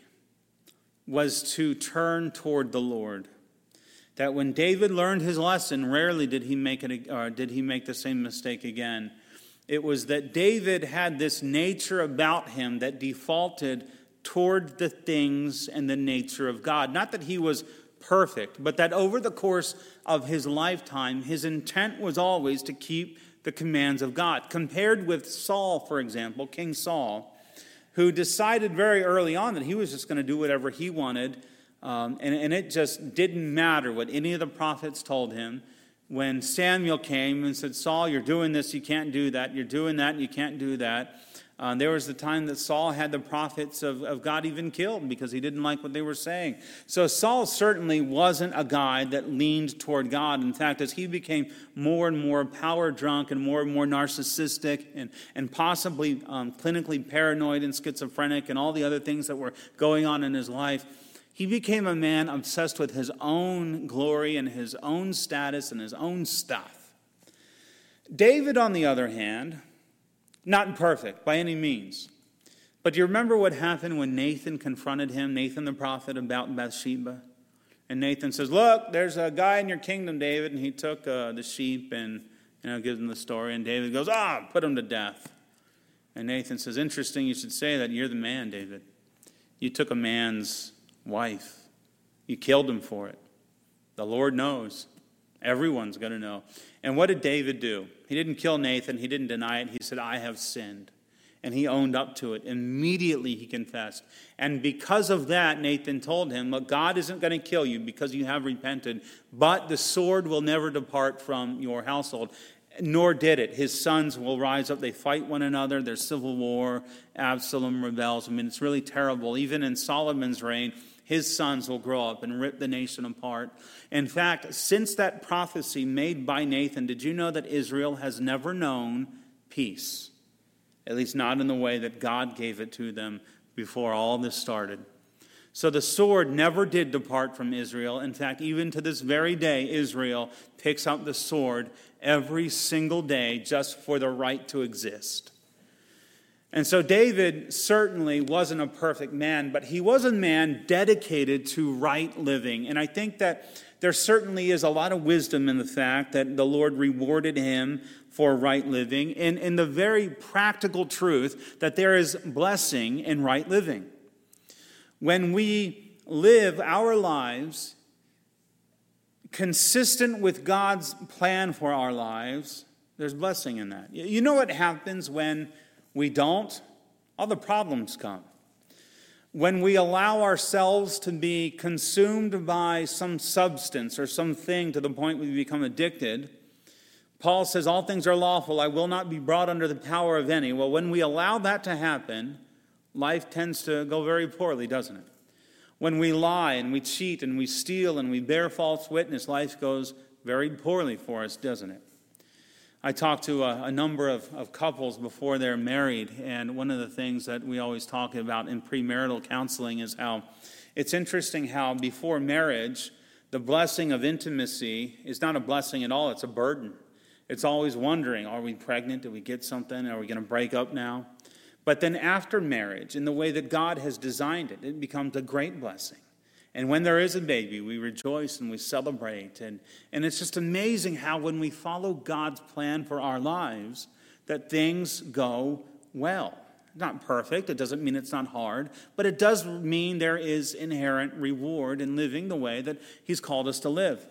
was to turn toward the Lord. That when David learned his lesson, rarely did he make the same mistake again. It was that David had this nature about him that defaulted toward the things and the nature of God. Not that he was perfect, but that over the course of his lifetime, his intent was always to keep the commands of God. Compared with Saul, for example, King Saul, who decided very early on that he was just going to do whatever he wanted, and it just didn't matter what any of the prophets told him. When Samuel came and said, Saul, you're doing this, you can't do that. You're doing that, you can't do that. There was the time that Saul had the prophets of God even killed because he didn't like what they were saying. So Saul certainly wasn't a guy that leaned toward God. In fact, as he became more and more power drunk and more narcissistic and possibly clinically paranoid and schizophrenic and all the other things that were going on in his life, he became a man obsessed with his own glory and his own status and his own stuff. David, on the other hand, not perfect by any means. But do you remember what happened when Nathan confronted him, Nathan the prophet, about Bathsheba? And Nathan says, look, there's a guy in your kingdom, David, and he took the sheep and gives him the story. And David goes, put him to death. And Nathan says, interesting, you should say that. You're the man, David. You took a man's wife. You killed him for it. The Lord knows. Everyone's going to know. And what did David do? He didn't kill Nathan. He didn't deny it. He said, I have sinned. And he owned up to it. Immediately he confessed. And because of that, Nathan told him, look, God isn't going to kill you because you have repented, but the sword will never depart from your household. Nor did it. His sons will rise up. They fight one another. There's civil war. Absalom rebels. I mean, it's really terrible. Even in Solomon's reign, his sons will grow up and rip the nation apart. In fact, since that prophecy made by Nathan, did you know that Israel has never known peace? At least not in the way that God gave it to them before all this started. So the sword never did depart from Israel. In fact, even to this very day, Israel picks up the sword every single day just for the right to exist. And so David certainly wasn't a perfect man, but he was a man dedicated to right living. And I think that there certainly is a lot of wisdom in the fact that the Lord rewarded him for right living, and in the very practical truth that there is blessing in right living. When we live our lives consistent with God's plan for our lives, there's blessing in that. You know what happens when we don't? All the problems come. When we allow ourselves to be consumed by some substance or something to the point we become addicted, Paul says, all things are lawful, I will not be brought under the power of any. Well, when we allow that to happen, life tends to go very poorly, doesn't it? When we lie and we cheat and we steal and we bear false witness, life goes very poorly for us, doesn't it? I talked to a number of couples before they're married, and one of the things that we always talk about in premarital counseling is how it's interesting how before marriage, the blessing of intimacy is not a blessing at all, it's a burden. It's always wondering, are we pregnant? Did we get something? Are we going to break up now? But then after marriage, in the way that God has designed it, it becomes a great blessing. And when there is a baby, we rejoice and we celebrate. And it's just amazing how when we follow God's plan for our lives, that things go well. Not perfect. It doesn't mean it's not hard. But it does mean there is inherent reward in living the way that He's called us to live.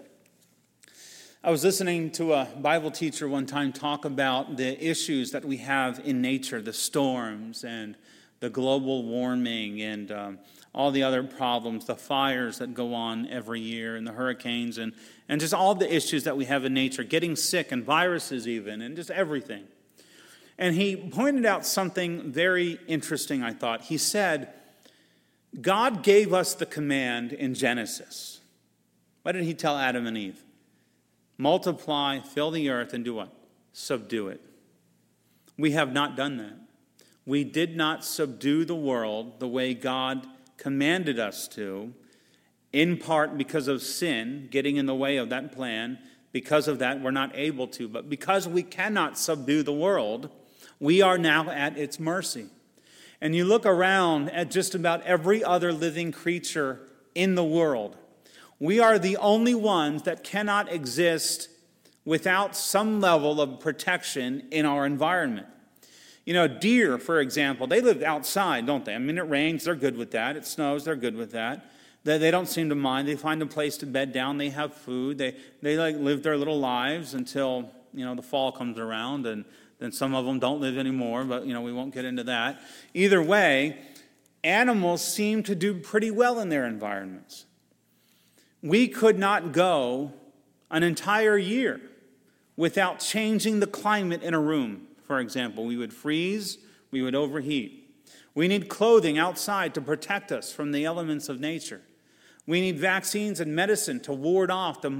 I was listening to a Bible teacher one time talk about the issues that we have in nature, the storms and the global warming and all the other problems, the fires that go on every year and the hurricanes and just all the issues that we have in nature, getting sick and viruses even and just everything. And he pointed out something very interesting, I thought. He said, God gave us the command in Genesis. What did He tell Adam and Eve? Multiply, fill the earth, and do what? Subdue it. We have not done that. We did not subdue the world the way God commanded us to, in part because of sin getting in the way of that plan, Because of that, we're not able to. But because we cannot subdue the world, we are now at its mercy. And you look around at just about every other living creature in the world. We are the only ones that cannot exist without some level of protection in our environment. You know, deer, for example, they live outside, don't they? I mean, it rains, they're good with that. It snows, they're good with that. They don't seem to mind. They find a place to bed down. They have food. They like live their little lives until, the fall comes around, and then some of them don't live anymore, but, we won't get into that. Either way, animals seem to do pretty well in their environments. We could not go an entire year without changing the climate in a room, for example. We would freeze, we would overheat. We need clothing outside to protect us from the elements of nature. We need vaccines and medicine to ward off the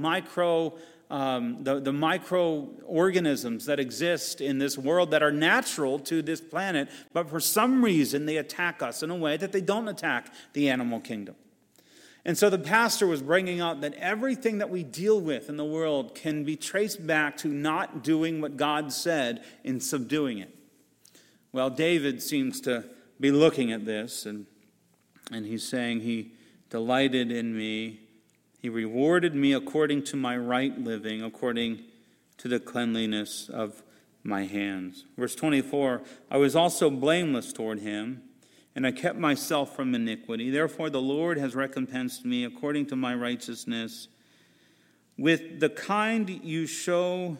microorganisms that exist in this world that are natural to this planet, but for some reason they attack us in a way that they don't attack the animal kingdom. And so the pastor was bringing out that everything that we deal with in the world can be traced back to not doing what God said in subduing it. Well, David seems to be looking at this, and he's saying, He delighted in me. He rewarded me according to my right living, according to the cleanliness of my hands. Verse 24, I was also blameless toward him, and I kept myself from iniquity. Therefore the Lord has recompensed me according to my righteousness. With the kind you show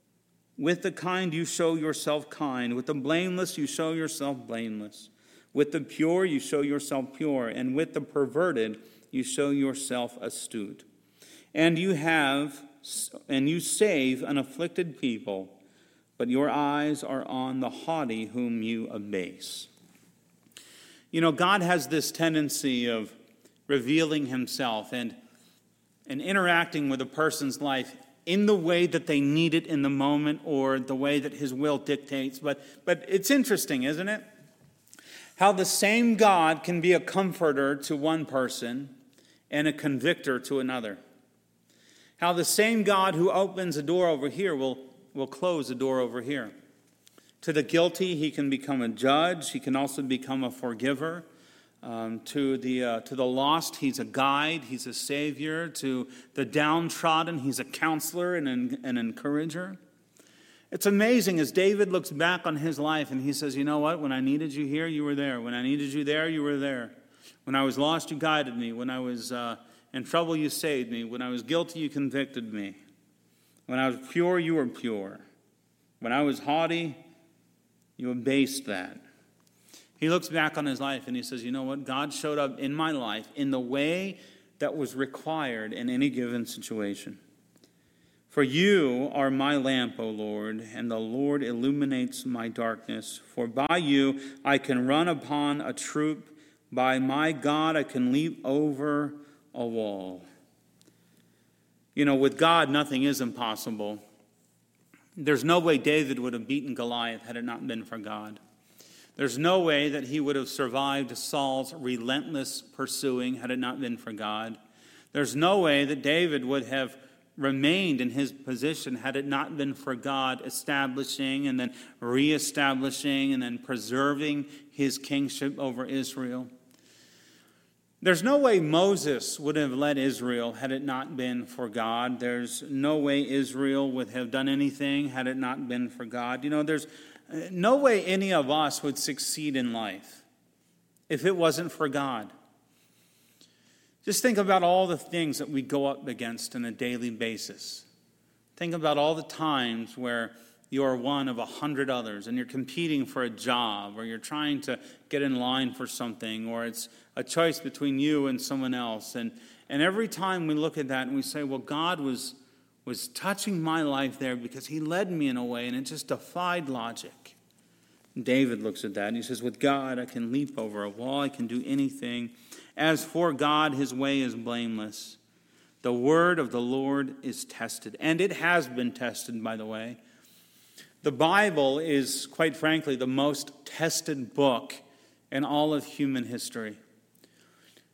yourself kind. With the blameless you show yourself blameless. With the pure you show yourself pure, and with the perverted you show yourself astute. And you save an afflicted people, but your eyes are on the haughty whom you abase. God has this tendency of revealing himself and interacting with a person's life in the way that they need it in the moment or the way that his will dictates. But it's interesting, isn't it? How the same God can be a comforter to one person and a convictor to another. How the same God who opens a door over here will close a door over here. To the guilty, he can become a judge. He can also become a forgiver. To the lost, he's a guide. He's a savior. To the downtrodden, he's a counselor and an encourager. It's amazing as David looks back on his life and he says, you know what? When I needed you here, you were there. When I needed you there, you were there. When I was lost, you guided me. When I was in trouble, you saved me. When I was guilty, you convicted me. When I was pure, you were pure. When I was haughty, you abased that. He looks back on his life and he says, you know what? God showed up in my life in the way that was required in any given situation. For you are my lamp, O Lord, and the Lord illuminates my darkness. For by you I can run upon a troop. By my God I can leap over a wall. With God, nothing is impossible. There's no way David would have beaten Goliath had it not been for God. There's no way that he would have survived Saul's relentless pursuing had it not been for God. There's no way that David would have remained in his position had it not been for God establishing and then reestablishing and then preserving his kingship over Israel. There's no way Moses would have led Israel had it not been for God. There's no way Israel would have done anything had it not been for God. There's no way any of us would succeed in life if it wasn't for God. Just think about all the things that we go up against on a daily basis. Think about all the times where you're one of 100 others and you're competing for a job or you're trying to get in line for something or it's a choice between you and someone else. And every time we look at that and we say, well, God was touching my life there because he led me in a way and it just defied logic. David looks at that and he says, with God I can leap over a wall, I can do anything. As for God, his way is blameless. The word of the Lord is tested. And it has been tested, by the way. The Bible is, quite frankly, the most tested book in all of human history.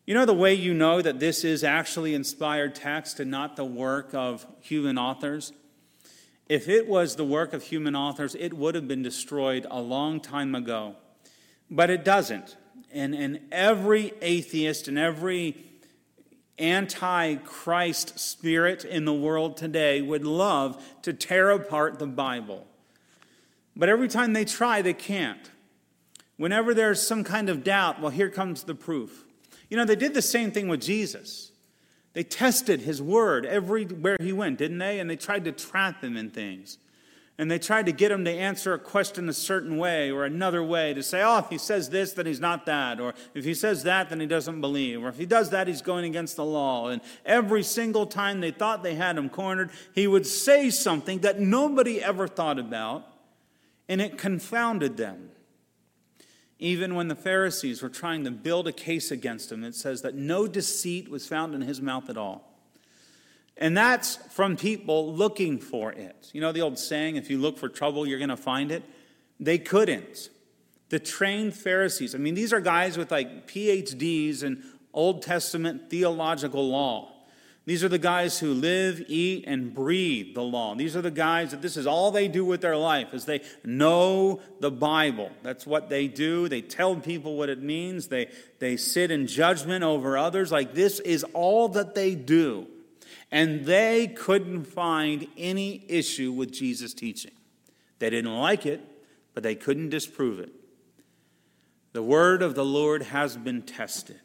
You know the way you know that this is actually inspired text and not the work of human authors? If it was the work of human authors, it would have been destroyed a long time ago. But it doesn't. And every atheist and every anti-Christ spirit in the world today would love to tear apart the Bible. But every time they try, they can't. Whenever there's some kind of doubt, well, here comes the proof. You know, they did the same thing with Jesus. They tested his word everywhere he went, didn't they? And they tried to trap him in things. And they tried to get him to answer a question a certain way or another way, to say, oh, if he says this, then he's not that. Or if he says that, then he doesn't believe. Or if he does that, he's going against the law. And every single time they thought they had him cornered, he would say something that nobody ever thought about, and it confounded them. Even when the Pharisees were trying to build a case against him, it says that no deceit was found in his mouth at all. And that's from people looking for it. You know the old saying, if you look for trouble, you're going to find it? They couldn't. The trained Pharisees, I mean, these are guys with like PhDs in Old Testament theological law. These are the guys who live, eat, and breathe the law. These are the guys that this is all they do with their life, is they know the Bible. That's what they do. They tell people what it means. They sit in judgment over others. Like, this is all that they do. And they couldn't find any issue with Jesus' teaching. They didn't like it, but they couldn't disprove it. The word of the Lord has been tested.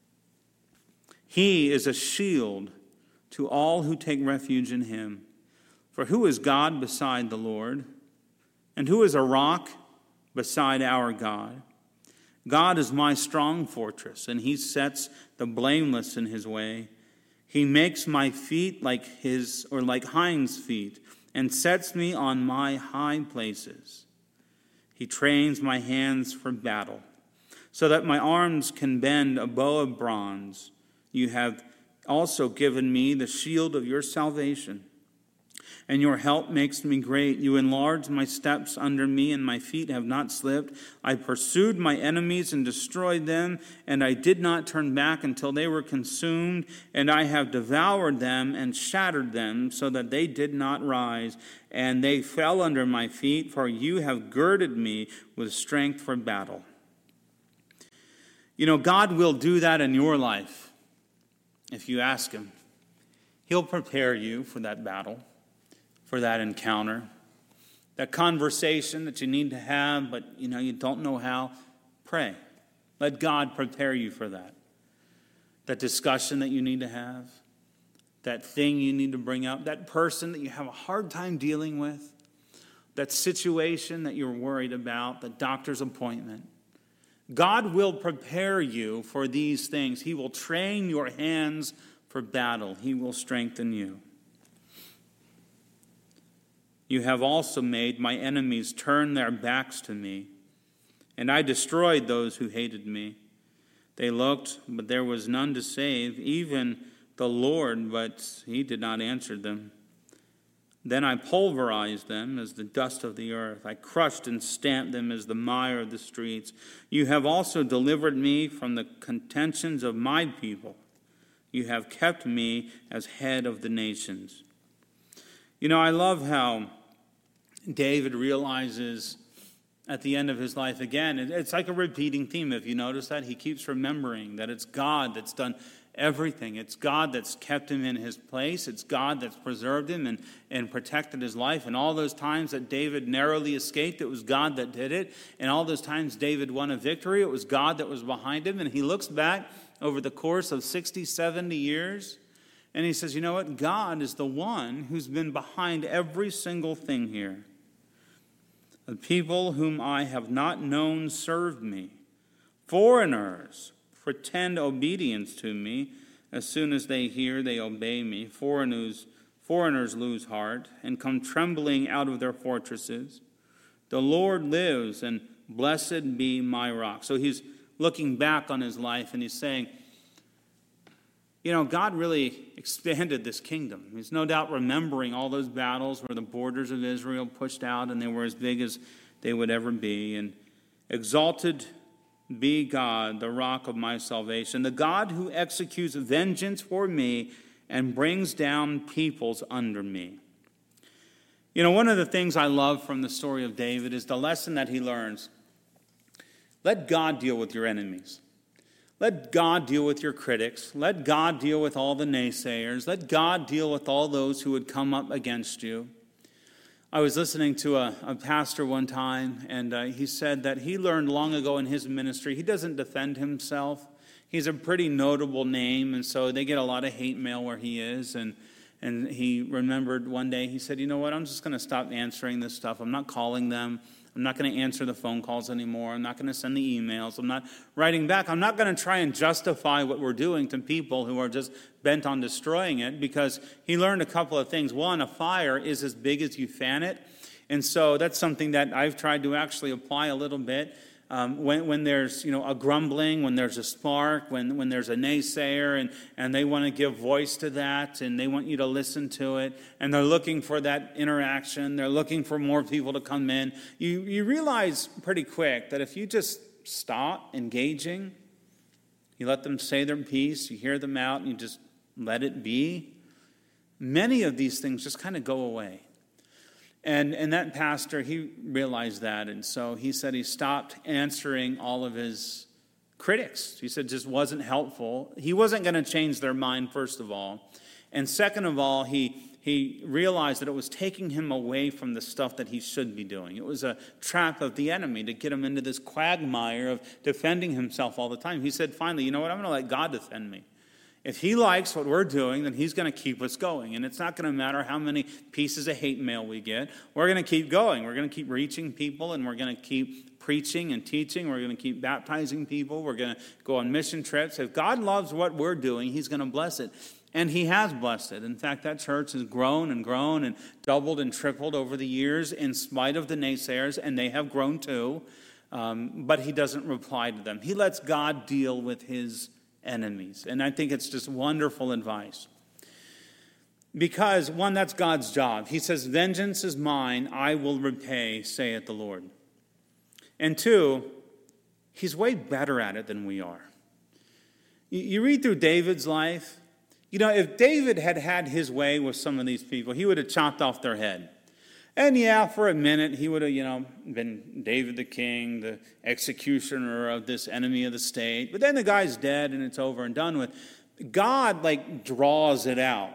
He is a shield to all who take refuge in him. For who is God beside the Lord? And who is a rock beside our God? God is my strong fortress, and he sets the blameless in his way. He makes my feet like hinds' feet, and sets me on my high places. He trains my hands for battle, so that my arms can bend a bow of bronze. You have also given me the shield of your salvation, and your help makes me great. You enlarge my steps under me, and my feet have not slipped. I pursued my enemies and destroyed them, and I did not turn back until they were consumed, and I have devoured them and shattered them so that they did not rise, and they fell under my feet, for you have girded me with strength for battle. You know, God will do that in your life. If you ask him, he'll prepare you for that battle, for that encounter, that conversation that you need to have, but you don't know how. Pray. Let God prepare you for that. That discussion that you need to have, that thing you need to bring up, that person that you have a hard time dealing with, that situation that you're worried about, the doctor's appointment. God will prepare you for these things. He will train your hands for battle. He will strengthen you. You have also made my enemies turn their backs to me, and I destroyed those who hated me. They looked, but there was none to save, even the Lord, but he did not answer them. Then I pulverized them as the dust of the earth. I crushed and stamped them as the mire of the streets. You have also delivered me from the contentions of my people. You have kept me as head of the nations. You know, I love how David realizes at the end of his life again, it's like a repeating theme. If you notice that, he keeps remembering that it's God that's done everything. It's God that's kept him in his place. It's God that's preserved him and protected his life. And all those times that David narrowly escaped, it was God that did it. And all those times David won a victory, it was God that was behind him. And he looks back over the course of 60, 70 years, and he says, you know what? God is the one who's been behind every single thing here. The people whom I have not known served me. Foreigners pretend obedience to me. As soon as they hear, they obey me. Foreigners lose heart and come trembling out of their fortresses. The Lord lives, and blessed be my rock. So he's looking back on his life, and he's saying, you know, God really expanded this kingdom. He's no doubt remembering all those battles where the borders of Israel pushed out, and they were as big as they would ever be, and exalted be God, the rock of my salvation, the God who executes vengeance for me and brings down peoples under me. You know, one of the things I love from the story of David is the lesson that he learns. Let God deal with your enemies. Let God deal with your critics. Let God deal with all the naysayers. Let God deal with all those who would come up against you. I was listening to a pastor one time, and he said that he learned long ago in his ministry, he doesn't defend himself. He's a pretty notable name, and so they get a lot of hate mail where he is. And he remembered one day, he said, you know what, I'm just going to stop answering this stuff. I'm not calling them. I'm not going to answer the phone calls anymore. I'm not going to send the emails. I'm not writing back. I'm not going to try and justify what we're doing to people who are just bent on destroying it, because he learned a couple of things. One, a fire is as big as you fan it. And so that's something that I've tried to actually apply a little bit. When there's a grumbling, when there's a spark, when there's a naysayer and they want to give voice to that and they want you to listen to it and they're looking for that interaction, they're looking for more people to come in, you realize pretty quick that if you just stop engaging, you let them say their piece, you hear them out and you just let it be, many of these things just kind of go away. And that pastor, he realized that, and so he said he stopped answering all of his critics. He said it just wasn't helpful. He wasn't going to change their mind, first of all. And second of all, he realized that it was taking him away from the stuff that he should be doing. It was a trap of the enemy to get him into this quagmire of defending himself all the time. He said, finally, you know what, I'm going to let God defend me. If he likes what we're doing, then he's going to keep us going. And it's not going to matter how many pieces of hate mail we get. We're going to keep going. We're going to keep reaching people, and we're going to keep preaching and teaching. We're going to keep baptizing people. We're going to go on mission trips. If God loves what we're doing, he's going to bless it. And he has blessed it. In fact, that church has grown and doubled and tripled over the years in spite of the naysayers, and they have grown too. But he doesn't reply to them. He lets God deal with his enemies. And I think it's just wonderful advice. Because, one, that's God's job. He says, vengeance is mine, I will repay, saith the Lord. And two, he's way better at it than we are. You read through David's life, if David had had his way with some of these people, he would have chopped off their head. And yeah, for a minute, he would have, been David the king, the executioner of this enemy of the state. But then the guy's dead and it's over and done with. God, draws it out.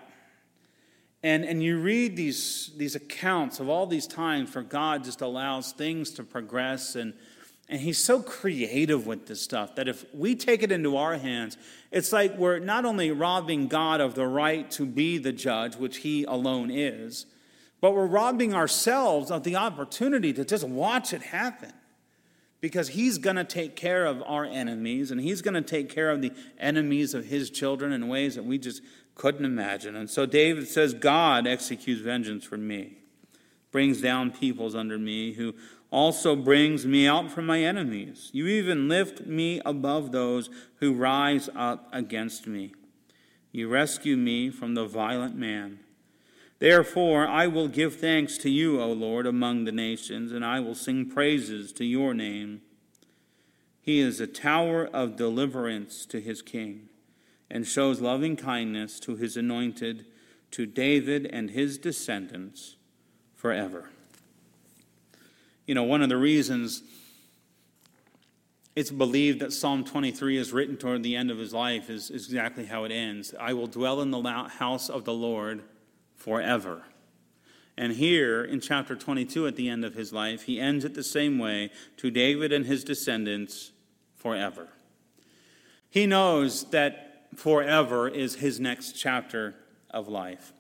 And you read these accounts of all these times where God just allows things to progress. And he's so creative with this stuff that if we take it into our hands, it's like we're not only robbing God of the right to be the judge, which he alone is, but we're robbing ourselves of the opportunity to just watch it happen. Because he's going to take care of our enemies, and he's going to take care of the enemies of his children in ways that we just couldn't imagine. And so David says, God executes vengeance for me, brings down peoples under me, who also brings me out from my enemies. You even lift me above those who rise up against me. You rescue me from the violent man. Therefore, I will give thanks to you, O Lord, among the nations, and I will sing praises to your name. He is a tower of deliverance to his king, and shows loving kindness to his anointed, to David and his descendants forever. One of the reasons it's believed that Psalm 23 is written toward the end of his life is exactly how it ends. I will dwell in the house of the Lord forever. And here in chapter 22 at the end of his life, he ends it the same way, to David and his descendants forever. He knows that forever is his next chapter of life.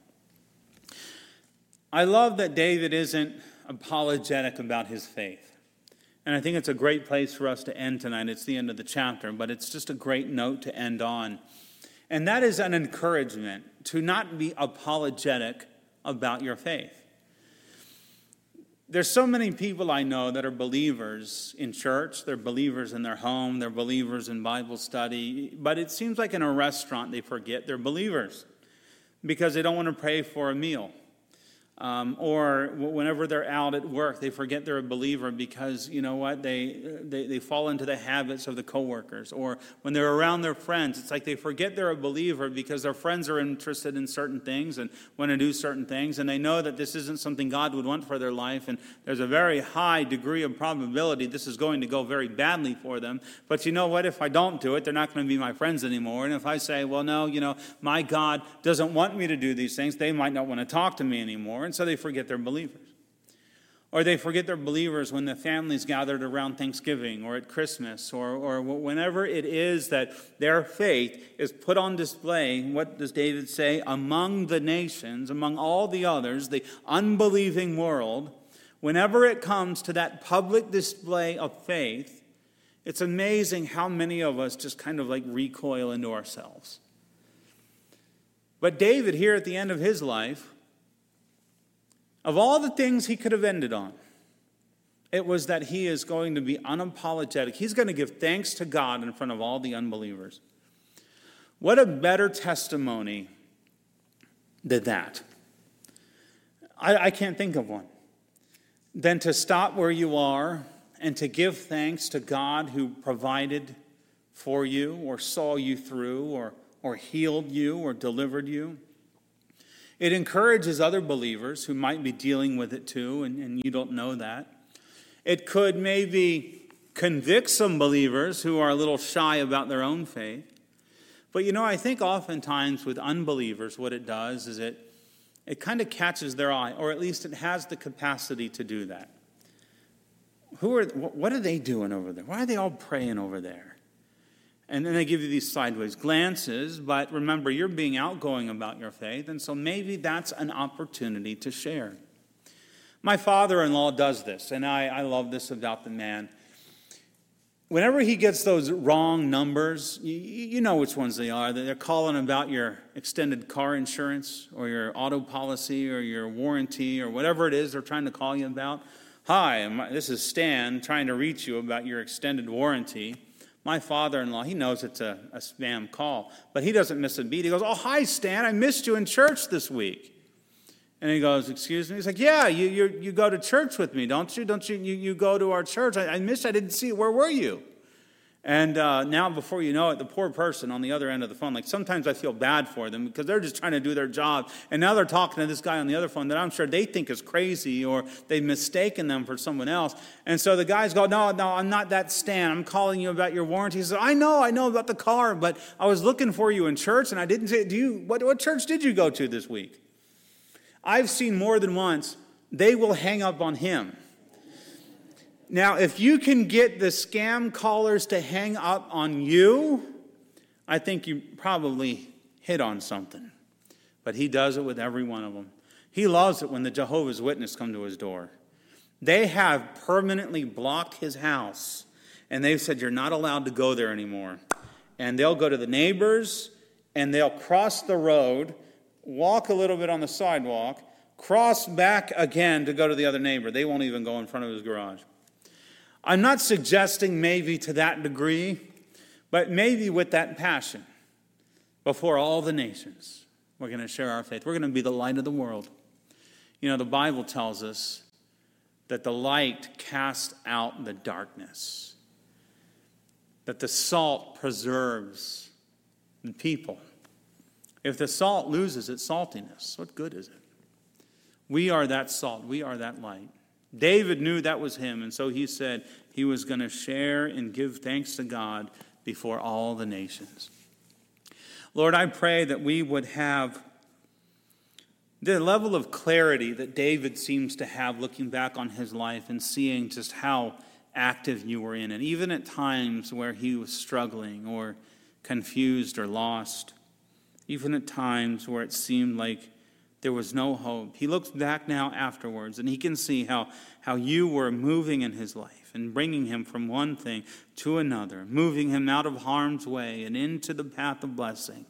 I love that David isn't apologetic about his faith. And I think it's a great place for us to end tonight. It's the end of the chapter, but it's just a great note to end on. And that is an encouragement to not be apologetic about your faith. There's so many people I know that are believers in church, they're believers in their home, they're believers in Bible study, but it seems like in a restaurant they forget they're believers because they don't want to pay for a meal. Or whenever they're out at work, they forget they're a believer because, you know what, they fall into the habits of the coworkers. Or when they're around their friends, it's like they forget they're a believer because their friends are interested in certain things and want to do certain things. And they know that this isn't something God would want for their life. And there's a very high degree of probability this is going to go very badly for them. But you know what, if I don't do it, they're not going to be my friends anymore. And if I say, well, no, my God doesn't want me to do these things, they might not want to talk to me anymore. And so they forget they're believers. Or they forget they're believers when the family's gathered around Thanksgiving or at Christmas or whenever it is that their faith is put on display. What does David say? Among the nations, among all the others, the unbelieving world, whenever it comes to that public display of faith, it's amazing how many of us just kind of like recoil into ourselves. But David here at the end of his life, of all the things he could have ended on, it was that he is going to be unapologetic. He's going to give thanks to God in front of all the unbelievers. What a better testimony than that. I can't think of one. Than to stop where you are and to give thanks to God who provided for you or saw you through or healed you or delivered you. It encourages other believers who might be dealing with it too, and you don't know that. It could maybe convict some believers who are a little shy about their own faith. But I think oftentimes with unbelievers, what it does is it kind of catches their eye, or at least it has the capacity to do that. What are they doing over there? Why are they all praying over there? And then they give you these sideways glances, but remember, you're being outgoing about your faith, and so maybe that's an opportunity to share. My father-in-law does this, and I love this about the man. Whenever he gets those wrong numbers, you know which ones they are. They're calling about your extended car insurance or your auto policy or your warranty or whatever it is they're trying to call you about. Hi, this is Stan trying to reach you about your extended warranty. My father-in-law, he knows it's a spam call, but he doesn't miss a beat. He goes, oh, hi, Stan, I missed you in church this week. And he goes, excuse me? He's like, yeah, you go to church with me, don't you? You go to our church. I missed you. I didn't see you. Where were you? And now, before you know it, the poor person on the other end of the phone, like sometimes I feel bad for them because they're just trying to do their job. And now they're talking to this guy on the other phone that I'm sure they think is crazy or they've mistaken them for someone else. And so the guys go, no, I'm not that Stan. I'm calling you about your warranty. He says, I know about the car, but I was looking for you in church and I didn't say, what church did you go to this week? I've seen more than once, they will hang up on him. Now, if you can get the scam callers to hang up on you, I think you probably hit on something. But he does it with every one of them. He loves it when the Jehovah's Witnesses come to his door. They have permanently blocked his house, and they've said, you're not allowed to go there anymore. And they'll go to the neighbors, and they'll cross the road, walk a little bit on the sidewalk, cross back again to go to the other neighbor. They won't even go in front of his garage. I'm not suggesting maybe to that degree, but maybe with that passion. Before all the nations, we're going to share our faith. We're going to be the light of the world. The Bible tells us that the light casts out the darkness, that the salt preserves the people. If the salt loses its saltiness, what good is it? We are that salt. We are that light. David knew that was him, and so he said he was going to share and give thanks to God before all the nations. Lord, I pray that we would have the level of clarity that David seems to have looking back on his life and seeing just how active you were in it, even at times where he was struggling or confused or lost, even at times where it seemed like there was no hope. He looks back now afterwards, and he can see how you were moving in his life and bringing him from one thing to another, moving him out of harm's way and into the path of blessing.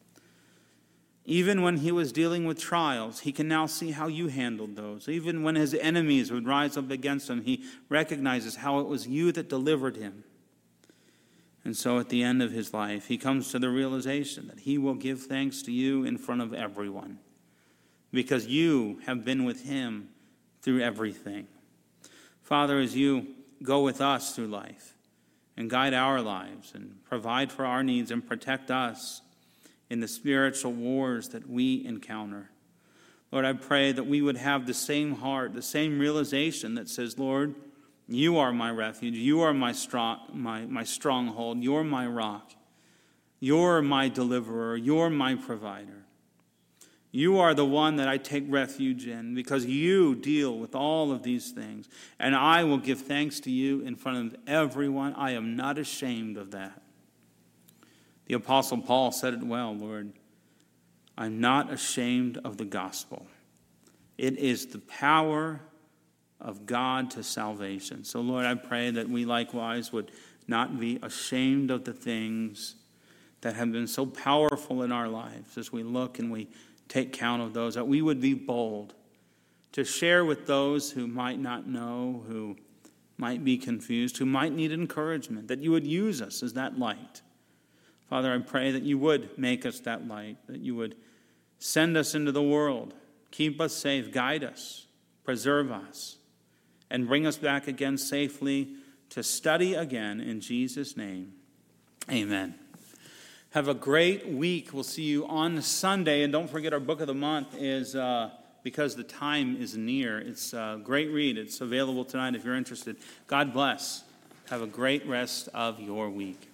Even when he was dealing with trials, he can now see how you handled those. Even when his enemies would rise up against him, he recognizes how it was you that delivered him. And so at the end of his life, he comes to the realization that he will give thanks to you in front of everyone. because you have been with him through everything. Father, as you go with us through life and guide our lives and provide for our needs and protect us in the spiritual wars that we encounter, Lord, I pray that we would have the same heart, the same realization that says, Lord, you are my refuge, you are my stronghold, you're my rock, you're my deliverer, you're my provider. You are the one that I take refuge in because you deal with all of these things. And I will give thanks to you in front of everyone. I am not ashamed of that. The Apostle Paul said it well, Lord, I'm not ashamed of the gospel. It is the power of God to salvation. So, Lord, I pray that we likewise would not be ashamed of the things that have been so powerful in our lives as we look and we take count of those, that we would be bold to share with those who might not know, who might be confused, who might need encouragement, that you would use us as that light. Father, I pray that you would make us that light, that you would send us into the world, keep us safe, guide us, preserve us, and bring us back again safely to study again in Jesus' name. Amen. Have a great week. We'll see you on Sunday. And don't forget our book of the month is Because the Time is Near. It's a great read. It's available tonight if you're interested. God bless. Have a great rest of your week.